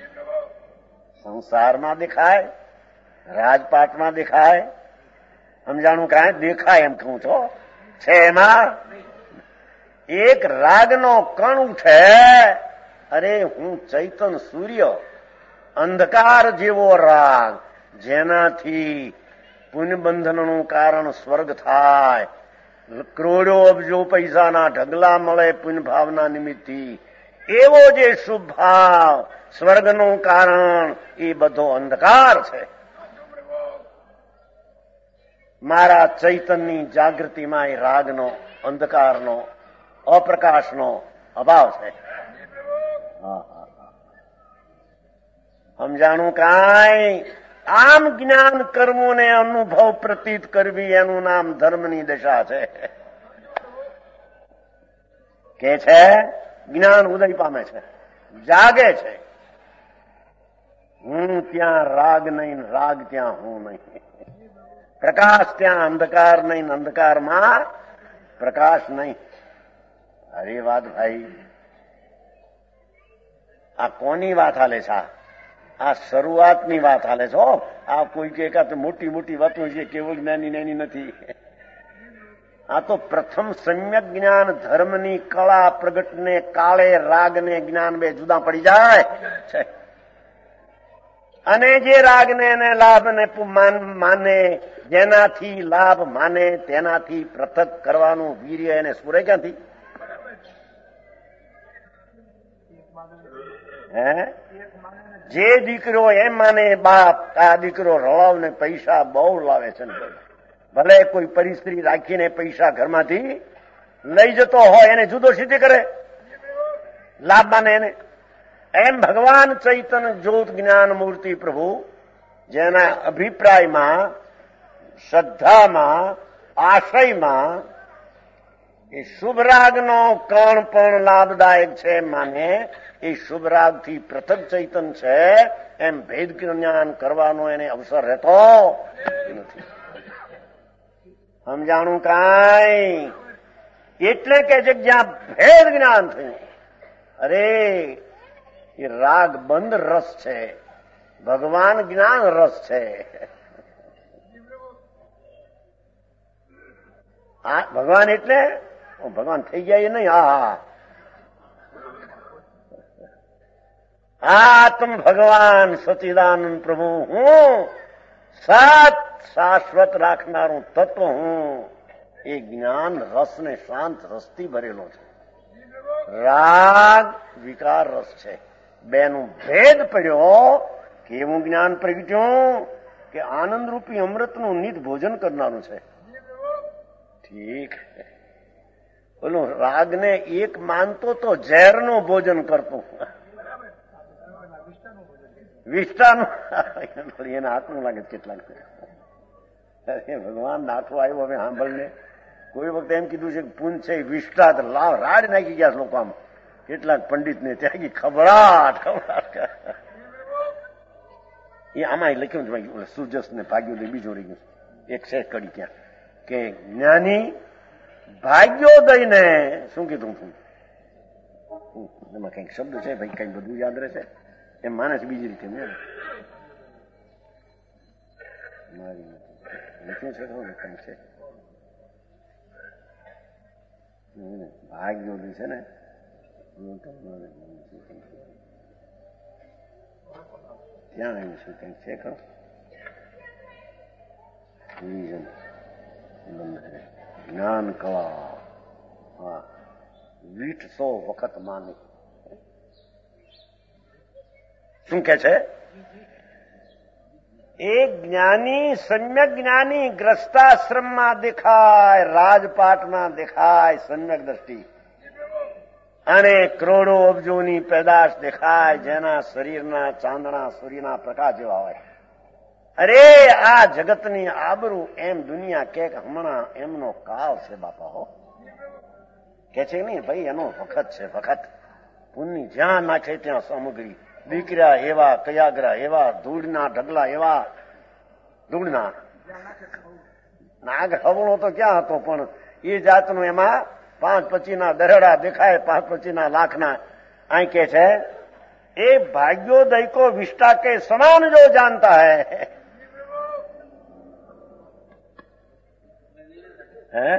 સંસારમાં દેખાય, રાજપાટમાં દેખાય. સમજાણું કાંઈ? દેખાય એમ કહું છો છે. એમાં એક રાગનો કણ ઉઠે, અરે હું ચૈતન સૂર્ય, અંધકાર જેવો રાગ જેનાથી પુણ્યબંધનનું કારણ સ્વર્ગ થાય, કરોડો અબજો પૈસાના ઢગલા મળે પુણ્ય ભાવના નિમિત્તથી, એવો જે શુભ ભાવ સ્વર્ગનું કારણ એ બધો અંધકાર છે. મારા ચૈતનની જાગૃતિમાં એ રાગનો, અંધકારનો, અપ્રકાશનો અભાવ છે. સમજાણું કાંઈ? આમ જ્ઞાન કર્મોને અનુભવ પ્રતીત કરવી એનું નામ ધર્મની દશા છે. કે છે જ્ઞાન ઉદય પામે છે, જાગે છે. હું ત્યાં રાગ નહીં, રાગ ત્યાં હું નહીં. પ્રકાશ ત્યાં અંધકાર નહીં, અંધકારમાં પ્રકાશ નહીં. અરે વાત ભાઈ, આ કોની વાત હાલે છે? આ શરૂઆતની વાત હાલે છે. આ કોઈ કે એકાદ મોટી મોટી વાતો છે, કેવળ જ્ઞાની નાની નથી. આ તો પ્રથમ સમ્યક જ્ઞાન, ધર્મની કળા પ્રગટને કાળે રાગને જ્ઞાન બે જુદા પડી જાય છે. અને જે રાગને એને લાભને માને, જેનાથી લાભ માને તેનાથી પૃથક કરવાનું વીર્ય એને સ્ફુરે ક્યાંથી? હે જે દીકરો એમ માને બાપ આ દીકરો રળાવને પૈસા બહુ લાવે છે, ભલે કોઈ પરિસ્ત્રી રાખીને પૈસા ઘરમાંથી લઈ જતો હોય એને જુદો સિદ્ધ કરે, લાભ માને એને. એમ ભગવાન ચૈતન જ્યોત જ્ઞાન મૂર્તિ પ્રભુ જેના અભિપ્રાયમાં, શ્રદ્ધામાં, આશયમાં એ શુભરાગનો કણ પણ લાભદાયક છે માને, એ શુભરાગથી પૃથક ચૈતન છે એમ ભેદ જ્ઞાન કરવાનો એને અવસર રહેતો નથી. સમજાણું કાંઈ? એટલે કે જ્યાં ભેદ જ્ઞાન થયું, અરે એ રાગ બંધ રસ છે, ભગવાન જ્ઞાન રસ છે. આ ભગવાન એટલે ભગવાન થઈ ગયા એ નહીં. હા, આત્મ ભગવાન સચિદાનંદ પ્રભુ હું, સત શાશ્વત રાખનારું તત્વ હું. એ જ્ઞાન રસને શાંત રસથી ભરેલો છે. રાગ વિકાર રસ છે. બેનું ભેદ પડ્યો. કેવું જ્ઞાન પ્રગટ્યું કે આનંદરૂપી અમૃતનું નિત ભોજન કરનારું છે. ઠીક. બોલો, રાગને એક માનતો તો ઝેરનું ભોજન કરતો, વિષ્ટાનું. એને હાથનું લાગે કેટલાક. ભગવાન નાથો આવ્યો હવે સાંભળને. કોઈ વખતે એમ કીધું છે કે પૂન છે વિષ્ટા લાવ રાડ નાખી ગયા લોકો આમ. કેટલાક પંડિત ને ત્યાં ખબરાટ ખબરાટ. એ આમાં લખ્યું છે સુજસ ને ભાગ્યોદય બીજું રહી ગયું. એક છે કડી ત્યાં કે જ્ઞાની ભાગ્યોદયને શું કીધું છું એમાં કઈક શબ્દ છે ભાઈ, કઈ બધું યાદ રહેશે એમ માણસ બીજી રીતે મેં મારી લખ્યું છે કઈ છે ભાગ્યોદય છે ને ત્યાં આવ્યું છે કઈક છે ખરો જ્ઞાન કળા. હા, વીટ સો વખત માને. શું કે છે? એક જ્ઞાની, સમ્યક જ્ઞાની ગ્રસ્તાશ્રમમાં દેખાય, રાજપાટમાં દેખાય સમ્યક દ્રષ્ટિ, અને કરોડો અબજોની પેદાશ દેખાય જેના શરીરના ચાંદણા સૂર્યના પ્રકાશ જેવા હોય. અરે આ જગતની આબરૂ એમ દુનિયા કે હમણાં એમનો કાળ છે બાપા. હો કે છે નહીં ભાઈ, એનો વખત છે વખત. પુણ્ય જ્યાં નાખે ત્યાં સામગ્રી. દીકરા એવા, કયાગરા એવા, ધૂળના ઢગલા એવા, ધૂળના નાગ હવળો તો ક્યાં હતો, પણ એ જાતનું એમાં પાંચ પચીના દરડા દેખાય, પાંચ પચીના લાખના. અહીં કે છે એ ભાગ્યોદય કો વિષ્ટા કે સમાન જો જાનતા હૈ. હે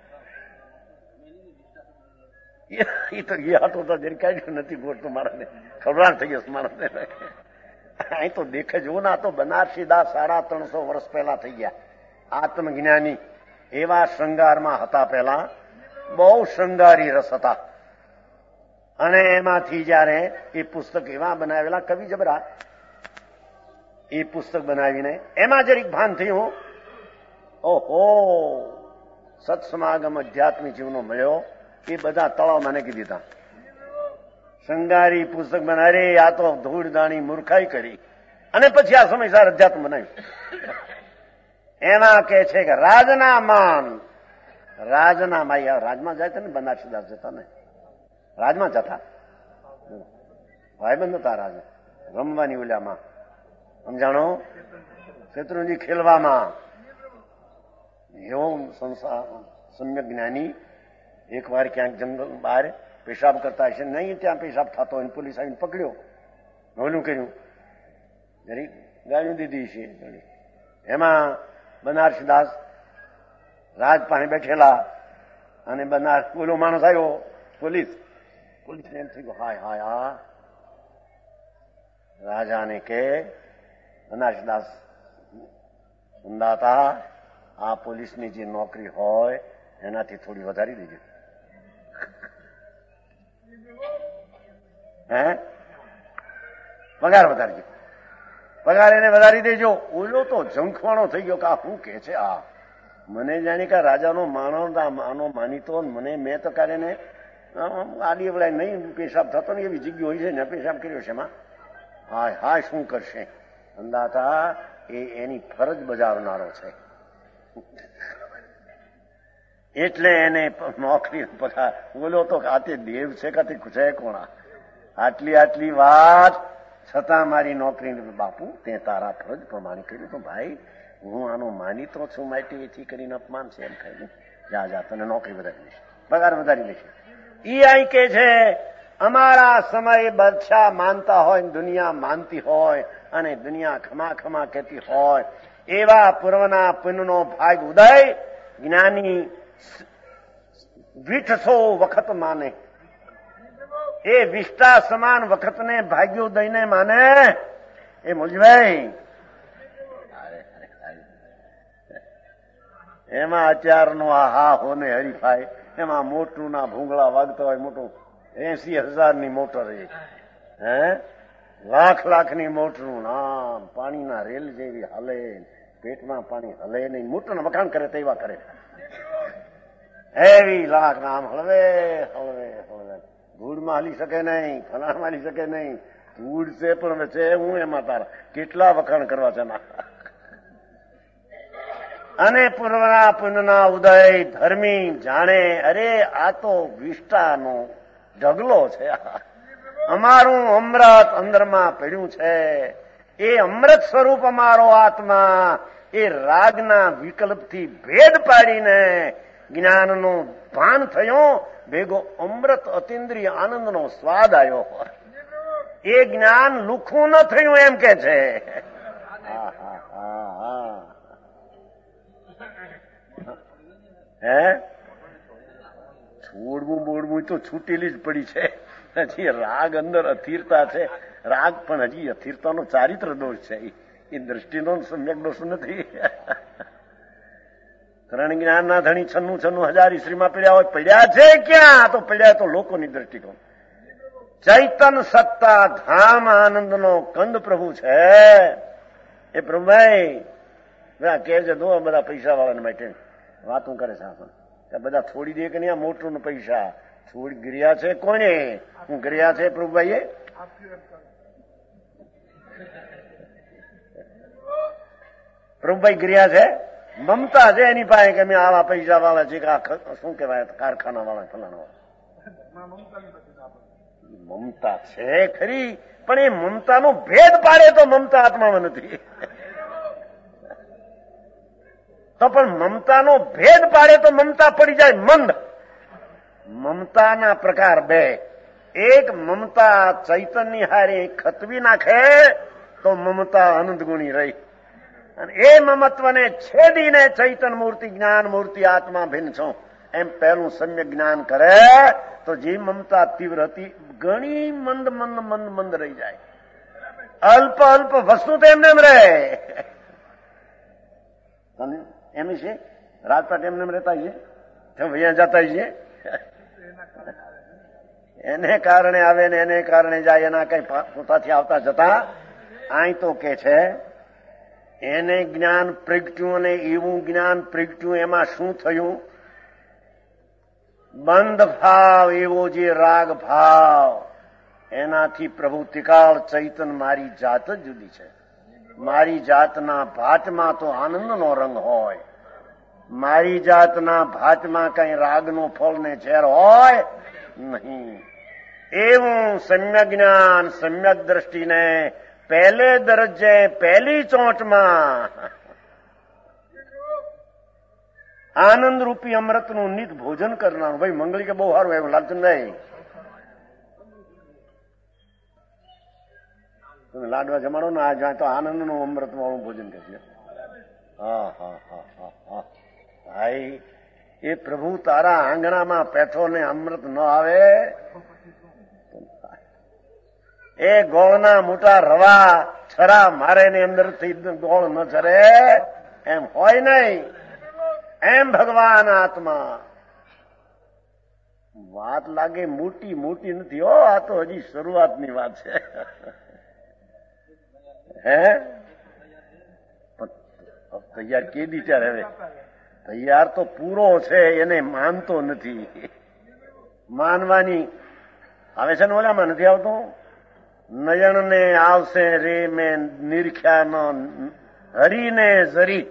એ તો ગયા તો જરી કાઢ્યું નથી ગોળતું મારાને, ખબરાણ થઈ ગયો મારાને. અહીં તો દેખે જવું ના, તો બનારસી દાસ સાડા ત્રણસો વર્ષ પહેલા થઈ ગયા આત્મજ્ઞાની. એવા શૃંગારમાં હતા પહેલા, બહુ શૃંગારી રસ હતા. અને એમાંથી જયારે એ પુસ્તક એવા બનાવેલા કવિ જબરા, એ પુસ્તક બનાવીને એમાં જરીક ભાન થયું, ઓહો સત્સમાગમ અધ્યાત્મિક જીવનો મળ્યો. એ બધા તળાવમાં નાખી દીધા. શૃંગારી પુસ્તક બનાવી, આ તો ધૂળ દાણી મૂર્ખાઈ કરી, અને પછી આ સમયસાર અધ્યાત્મ બનાવ્યું. એમાં કે છે કે રાજના માન, રાજના માઈ, રાજમાં જાય ને બનારસીદાસ જતા ને, રાજમાં જતા ભાઈબંધ હતા રાજ, રમવાની ઓલામાં સમજાણો, શત્રુંજી ખેલવામાં. એવો સંસાર સમ્યક જ્ઞાની એક વાર ક્યાંક જંગલ બહાર પેશાબ કરતા હશે, નહીં ત્યાં પેશાબ થતો હોય, પોલીસ આવીને પકડ્યો, ઓલું કર્યું, જરી ગાયું દીધી છે. એમાં બનારસદાસ રાજ પાસે બેઠેલા અને બનારસ બોલો માણસ આવ્યો પોલીસ પોલીસને એમ થઈ ગયું હાય હાય આ રાજાને કે બનારસદાસ સુંદાતા આ પોલીસની જે નોકરી હોય એનાથી થોડી વધારી દેજો. હે પગાર વધારજો, પગાર એને વધારી દેજો. ઓલો તો ઝંખવાણો થઈ ગયો કે આ શું કે છે આ, મને જાણી કે રાજાનો માણો આનો માનીતો મને મેં તો કાલે ને આડી વળાય નહીં પેશાબ થતો ને એવી જગ્યા હોય છે ને પેશાબ કર્યો છે એમાં. હાય હાય શું કરશે અંદાતા એ એની ફરજ બજાવનારો છે એટલે એને નોકરી પગાર. બોલો તો આતે દેવ છે કે છે કોણા, આટલી આટલી વાત છતાં મારી નોકરી બાપુ તે તારા ફરજ પ્રમાણે કર્યું તો ભાઈ હું આનો માનીતો છું માટે એથી કરીને અપમાન છે એમ કહ્યું જા જા તને નોકરી વધારી દેશે, પગાર વધારી દેશે. ઈ અહીં કે છે અમારા સમયે બાદશાહ માનતા હોય, દુનિયા માનતી હોય અને દુનિયા ખમા ખમા કહેતી હોય એવા પૂર્વના પુનનો ભાગ ઉદય જ્ઞાની વીઠસો વખત માને. એ વિષ્ટા સમાન વખતને ભાગ્યોદયને માને. એ મુલજીભાઈ એમાં અત્યારનો આ હા હોને હરીફાય એમાં મોટું ના ભૂંગળા વાગતા હોય, મોટું એસી હજારની મોટર એ હે લાખ લાખની મોટરું નામ પાણીના રેલ જેવી હલે, પેટમાં પાણી હલે નહીં, મોટરના વખાણ કરે તેવા કરે. એવી લાખ નામ હળવે હળવે હળવે, ધૂળમાં હાલી શકે નહીં, ફલાણમાં હાલી શકે નહીં. ધૂળ છે પણ છે હું એમાં તારા કેટલા વખાણ કરવા છે ના. અને પૂર્વના પુનના ઉદય ધર્મી જાણે અરે આ તો વિષ્ટાનો ઢગલો છે, અમારું અમૃત અંદરમાં પડ્યું છે. એ અમૃત સ્વરૂપ અમારો આત્મા એ રાગના વિકલ્પથી ભેદ પાડીને જ્ઞાનનું ભાન થયો, ભેગો અમૃત અતિન્દ્રિય આનંદનો સ્વાદ આવ્યો. એ જ્ઞાન લુખું ન થયું એમ કે છે. હે છોડવું બોડવું તો છૂટેલી જ પડી છે. હજી રાગ અંદર અસ્થિરતા છે. રાગ પણ હજી અસ્થિરતાનો ચારિત્ર દોષ છે, એ દ્રષ્ટિનો સમ્યક દોષ નથી. ત્રણ જ્ઞાન ના ધણી છન્નું છન્નું હજાર ઈસરીમાં પડ્યા હોય, પડ્યા છે ક્યાં? તો પડ્યા તો લોકોની દ્રષ્ટિકોણ. ચૈતન સત્તા ધામ આનંદનો કંદ પ્રભુ છે. એ પ્રભુભાઈ કે છે દો બધા પૈસા વાળાને માટે વાતું કરે છે, બધા છોડી દે કે નહીં આ મોટું પૈસા છોડી ગિર્યા છે. કોને હું ગિર્યા છે? પ્રભુભાઈએ પ્રભુભાઈ ગિર્યા છે. મમતા છે એની પાસે કે મેં આવા પૈસા વાળા છે કે શું કેવાય કારખાના વાળા ફલાણા મમતા છે ખરી, પણ એ મમતાનો ભેદ પાડે તો મમતા આત્મામાં નથી. તો પણ મમતાનો ભેદ પાડે તો મમતા પડી જાય મંદ. મમતાના પ્રકાર બે. એક મમતા ચૈતન્ય હારે ખતવી નાખે તો મમતા અનંત ગુણી રહી, અને એ મમત્વને છેદીને ચૈતન મૂર્તિ જ્ઞાન મૂર્તિ આત્મા ભિન્ન છો એમ પહેલું સમ્યક જ્ઞાન કરે તો જે મમતા તીવ્ર હતી ઘણી મંદ મંદ મંદ મંદ રહી જાય. અલ્પ અલ્પ વસ્તુ તો એમને એમ રહે. એમ છે રાજપાટ એમને એમ રહેતા છે, અહીંયા જતા છે, એને કારણે આવે ને એને કારણે જાય, એના કઈ પોતાથી આવતા જતા. અહીં તો કે છે એને જ્ઞાન પ્રગટ્યું અને એવું જ્ઞાન પ્રગટ્યું એમાં શું થયું? બંધ ભાવ એવો જે રાગ ભાવ એનાથી પ્રભુ ત્રિકાળ ચૈતન મારી જાત જ જુદી છે. મારી જાતના ભાતમાં તો આનંદનો રંગ હોય, મારી જાતના ભાતમાં કઈ રાગનો ફળ ને ઝેર હોય નહીં. એવું સમ્યક જ્ઞાન સમ્યક દ્રષ્ટિને પહેલે દરજ્જે પહેલી ચોંટમાં આનંદ રૂપી અમૃતનું નિત ભોજન કરનારું. ભાઈ મંગળી કે બહુ સારું એવું લાગતું નહીં. તમે લાડવા જમાડો ને આ જ્યાં તો આનંદનું અમૃત વાળું ભોજન કરશે. હા હા હા હા હા ભાઈ, એ પ્રભુ તારા આંગણામાં પેઠો ને અમૃત ન આવે, એ ગોળના મોટા રવા છરા મારે ને અંદર થી ગોળ ન છરે એમ હોય નહીં. એમ ભગવાન આત્મા. વાત લાગે મોટી મોટી નથી હો, આ તો હજી શરૂઆતની વાત છે. હે તૈયાર કે વિચાર હવે તૈયાર તો પૂરો છે, એને માનતો નથી. માનવાની આવે છે ને ઓલામાં નથી આવતું, નયન ને આવશે રે મેં નિરખ્યા ન હરીને જરી.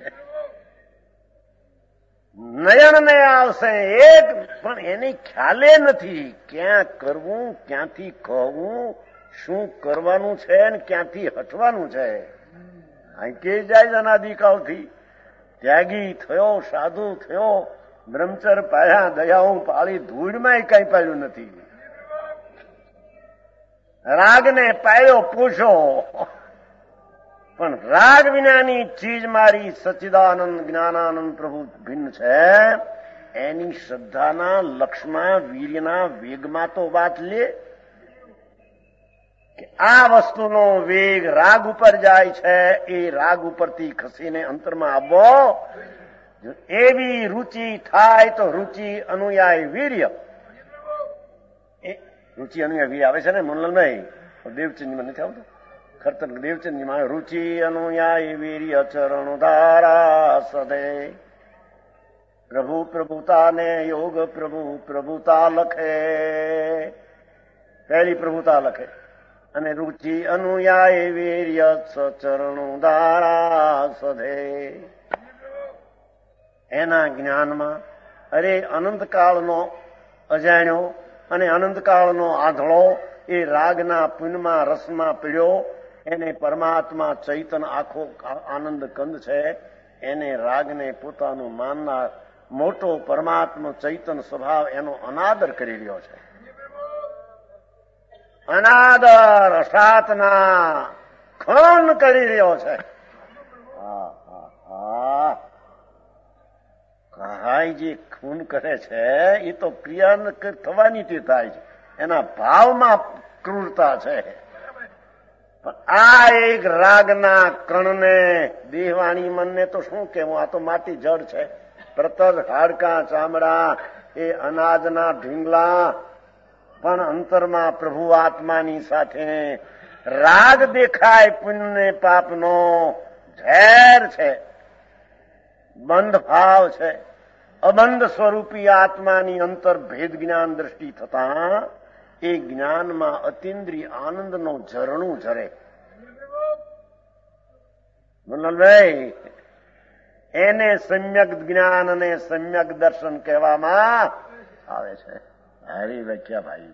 નયન ને આવશે એક, પણ એની ખ્યાલે નથી ક્યાં કરવું, ક્યાંથી કહવું, શું કરવાનું છે ને ક્યાંથી હટવાનું છે. અહીં કે જાય અનાદિકાળથી ત્યાગી થયો, સાધુ થયો, બ્રહ્મચર પાયા, દયાઓ પાળી, ધૂળમાં કઈ પાડ્યું નથી. રાગને પાયો પૂછો, પણ રાગ વિનાની ચીજ મારી સચ્ચિદાનંદ જ્ઞાનાનંદ પ્રભુ ભિન્ન છે. એની શ્રદ્ધાના લક્ષમાં, વીર્યના વેગમાં તો વાત લે કે આ વસ્તુનો વેગ રાગ ઉપર જાય છે, એ રાગ ઉપરથી ખસીને અંતરમાં આવવો. જો એવી રુચિ થાય તો રુચિ અનુયાય વીર્ય. એ રુચિ અનુયાય વીર્ય આવે છે ને મનલભાઈ, દેવચંદમાં નથી આવતું ખરતર દેવચંદજીમાં, રુચિ અનુયાય વીર્ય ચરણ ધારા સદે. પ્રભુ પ્રભુતા ને યોગ પ્રભુ પ્રભુતા લખે, પહેલી પ્રભુતા લખે. અને રુચિ અનુયાય વીર્ય ચરણ ધારા સદે. એના જ્ઞાનમાં અરે અનંતકાળનો અજાણ્યો અને અનંતકાળનો આંધળો એ રાગના પુનમાં રસમાં પીડ્યો, એને પરમાત્મા ચૈતન આખો આનંદ કંદ છે, એને રાગને પોતાનું માનનાર મોટો પરમાત્મા ચૈતન સ્વભાવ એનો અનાદર કરી રહ્યો છે. અનાદર અસાતના ખનન કરી રહ્યો છે. હા હા હા કહાય જે ખૂન કરે છે એ તો ક્રિયા થવાની તે થાય છે, એના ભાવમાં ક્રૂરતા છે. પણ આ એક રાગના કણને, દેહવાણી મનને તો શું કહેવું, આ તો માટી જડ છે. પ્રતર હાડકા ચામડા એ અનાજના ઢીંગલા, પણ અંતરમાં પ્રભુ આત્માની સાથે રાગ દેખાય પુણ્ય પાપનો ઝેર છે, બંધ ભાવ છે. અબંધ સ્વરૂપી આત્માની અંતર ભેદ જ્ઞાન દ્રષ્ટિ થતા એ જ્ઞાનમાં અતિન્દ્રિય આનંદનો ઝરણું ઝરે. મનલભાઈ, એને સમ્યક જ્ઞાન અને સમ્યક દર્શન કહેવામાં આવે છે. હારી વ્યાખ્યા ભાઈ.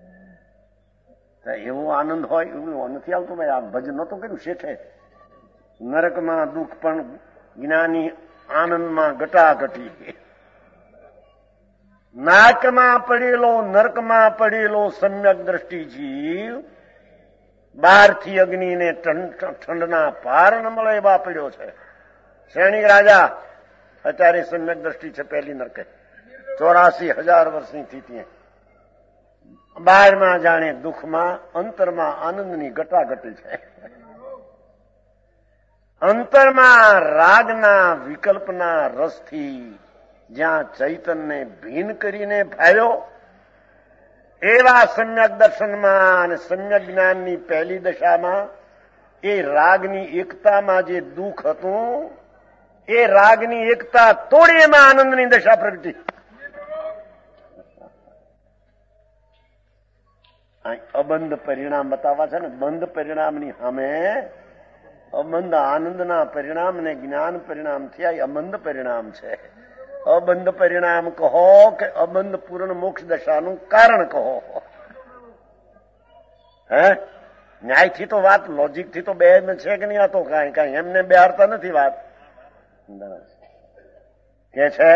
એવો આનંદ હોય એવું નથી આવતું ભાઈ. આ ભજન નહોતું કર્યું શેઠે, નરકમાં દુઃખ પણ જ્ઞાની આનંદમાં ઘટાઘટી. નાકમાં પડેલો, નરકમાં પડેલો સમ્યક દ્રષ્ટિ જીવ બહારથી અગ્નિને ઠંડના પાર ન મળે એવા પડ્યો છે. સૈનિક રાજા અત્યારે સમ્યક દ્રષ્ટિ છે પહેલી નરકે, ચોરાસી હજાર વર્ષની સ્થિતિ. બહારમાં જાણે દુઃખમાં, અંતરમાં આનંદની ઘટાઘટી છે. અંતરમાં રાગના વિકલ્પના રસથી જ્યાં ચૈતનને ભીન કરીને ભાવ્યો, એવા સમ્યક દર્શનમાં અને સમ્યક જ્ઞાનની પહેલી દશામાં એ રાગની એકતામાં જે દુઃખ હતું, એ રાગની એકતા તોડી એમાં આનંદની દશા પ્રગટી. અબંધ પરિણામ બતાવવા છે ને, બંધ પરિણામની સામે અબંધ આનંદના પરિણામ ને જ્ઞાન પરિણામ થયા, અબંધ પરિણામ છે. અબંધ પરિણામ કહો કે અબંધ પૂર્ણ મોક્ષ દશાનું કારણ કહો. હે ન્યાયથી તો વાત, લોજિકથી તો બે છે કે નહીં, આ તો કઈ કઈ એમને બે હારતા નથી વાત. કે છે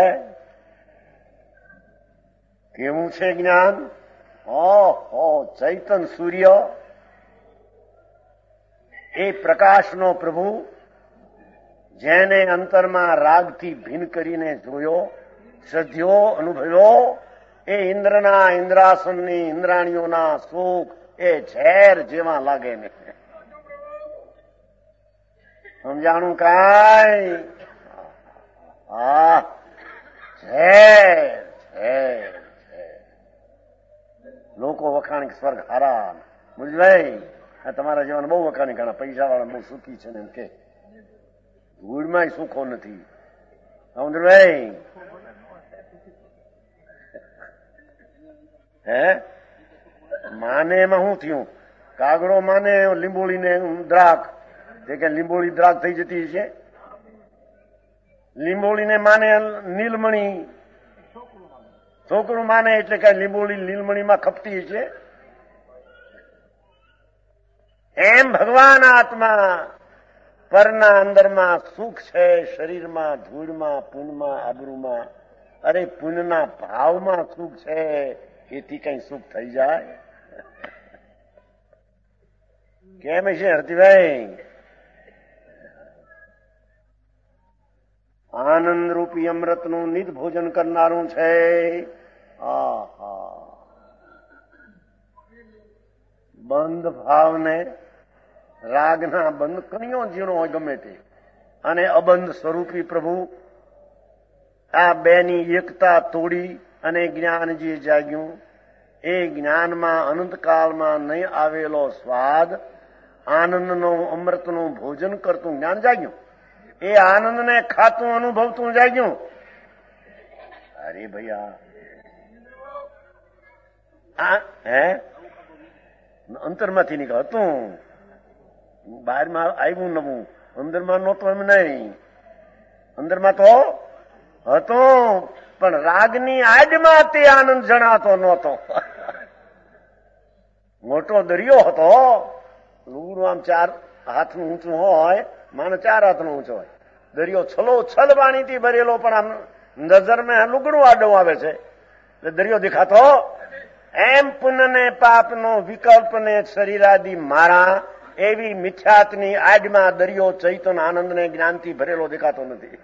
કેવું છે જ્ઞાન? ઓહો, ચૈતન સૂર્ય એ પ્રકાશનો પ્રભુ જેને અંતરમાં રાગથી ભીન કરીને જોયો, શ્રદ્ધ્યો, અનુભવ્યો, એ ઇન્દ્રના ઇન્દ્રાસનની ઇન્દ્રાણીઓના સુખ એ ઝેર જેવા લાગે ને. સમજાણું કાંઈ? હા, ઝેર ઝેર ઝેર. લોકો વખાણ સ્વર્ગ હારા. મુજભાઈ, આ તમારા જેવાને બહુ વખાણી, ઘણા પૈસા વાળા બહુ સુખી છે ને એમ કે ધૂળમાં સુખો નથી. સમજભાઈ હે માને એમાં શું થયું? કાગડો માને લીંબોળીને દ્રાક, જે કે લીંબોળી દ્રાક થઈ જતી છે. લીંબોળીને માને નીલમણી, છોકરું માને એટલે કઈ લીંબોળી નીલમણીમાં ખપતી છે. એમ ભગવાન આત્મા પરના અંદરમાં સુખ છે, શરીરમાં, ધૂળમાં, પુણ્યમાં, આબરૂમાં. અરે પુણ્યના ભાવમાં સુખ છે, એથી કઈ સુખ થઈ જાય? કેમ છે હરતીભાઈ? આનંદ રૂપી અમૃતનું નિત ભોજન કરનારું છે. આહા, બંધ ભાવને, રાગના બંધ કણીઓ ઝીણો હોય ગમે તે, અને અબંધ સ્વરૂપી પ્રભુ આ બેની એકતા તોડી અને જ્ઞાન જે જાગ્યું એ જ્ઞાનમાં અનંતકાળમાં નહીં આવેલો સ્વાદ, આનંદનો અમૃતનું ભોજન કરતું જ્ઞાન જાગ્યું. એ આનંદને ખાતું અનુભવતું જાગ્યું. અરે ભૈયા હે અંતરમાંથી નીકળતું, બહારમાં આવ્યું નવું, અંદરમાં નહોતું એમ નહીં. અંદરમાં તો હતો, પણ રાગની આડમાં તે આનંદ જણાતો નહોતો. મોટો દરિયો હતો, લુગડું આમ ચાર હાથનું ઊંચું હોય, માને ચાર હાથનું ઊંચું હોય. દરિયો છલો છલ પાણીથી ભરેલો, પણ આમ નજરમાં લુગડું આડું આવે છે એટલે દરિયો દેખાતો. એમ પુણ્યને પાપનો વિકલ્પને શરીરાદી મારા એવી મિથ્યાતની આડમાં દરિયો ચૈતન આનંદને જ્ઞાનથી ભરેલો દેખાતો નથી.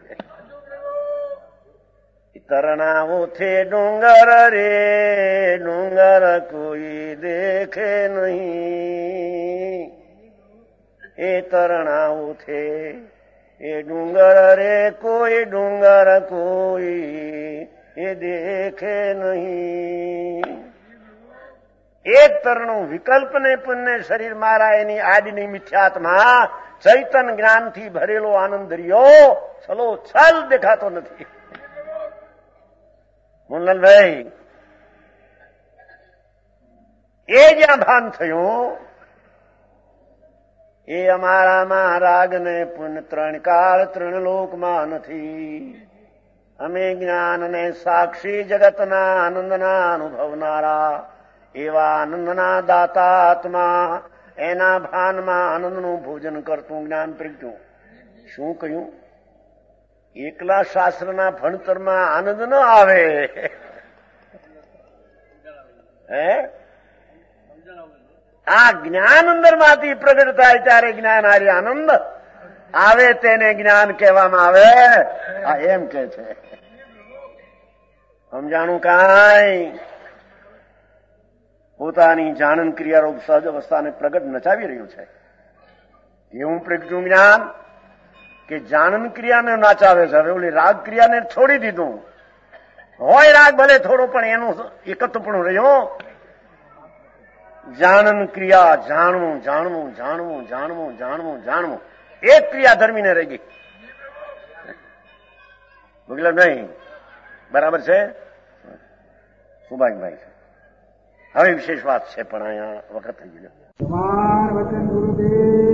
તરણાવો થે ડુંગર રે ડુંગર કોઈ દેખે નહીં. એ તરણાવો થે એ ડુંગર રે કોઈ ડુંગર કોઈ એ દેખે નહીં. એક તરણું વિકલ્પને પુણ્ય શરીર મારા એની આદિની મિથ્યાત્મા ચૈતન જ્ઞાનથી ભરેલો આનંદ દરિયો છલો છલ દેખાતો નથી. મોહનલાલભાઈ, એ જ્યાં ભાન થયું એ અમારામાં રાગને પુણ્ય ત્રણ કાળ ત્રણ લોકમાં નથી. અમે જ્ઞાનને સાક્ષી જગતના આનંદના અનુભવનારા એવા આનંદના દાતા આત્મા એના ભાનમાં આનંદનું ભોજન કરતું જ્ઞાન પ્રગટ્યું. શું કહ્યું? એકલા શાસ્ત્રના ભણતરમાં આનંદ ન આવે. હે આ જ્ઞાન અંદરમાંથી પ્રગટ થાય ત્યારે જ્ઞાન હારી આનંદ આવે, તેને જ્ઞાન કહેવામાં આવે. આ એમ કે છે. સમજાણું કાંઈ? પોતાની જાણન ક્રિયારૂપ સહજ અવસ્થાને પ્રગટ નચાવી રહ્યું છે. એવું પ્રગટ્યું જ્ઞાન કે જાણન ક્રિયાને નાચાવે છે. હવે ઓલી રાગ ક્રિયાને છોડી દીધું. હોય રાગ ભલે થોડો, પણ એનું એકત્વપણું રહ્યું. જાણન ક્રિયા, જાણવું જાણવું જાણવું જાણવું જાણવું જાણવું, એક ક્રિયા ધર્મીને રહી ગઈ. ભોગલા નહીં બરાબર છે? સુભાષભાઈ છે. હવે વિશેષ વાત છે, પણ અહીંયા વખત થઈ ગયો. કુમાર વચન ગુરુદેવ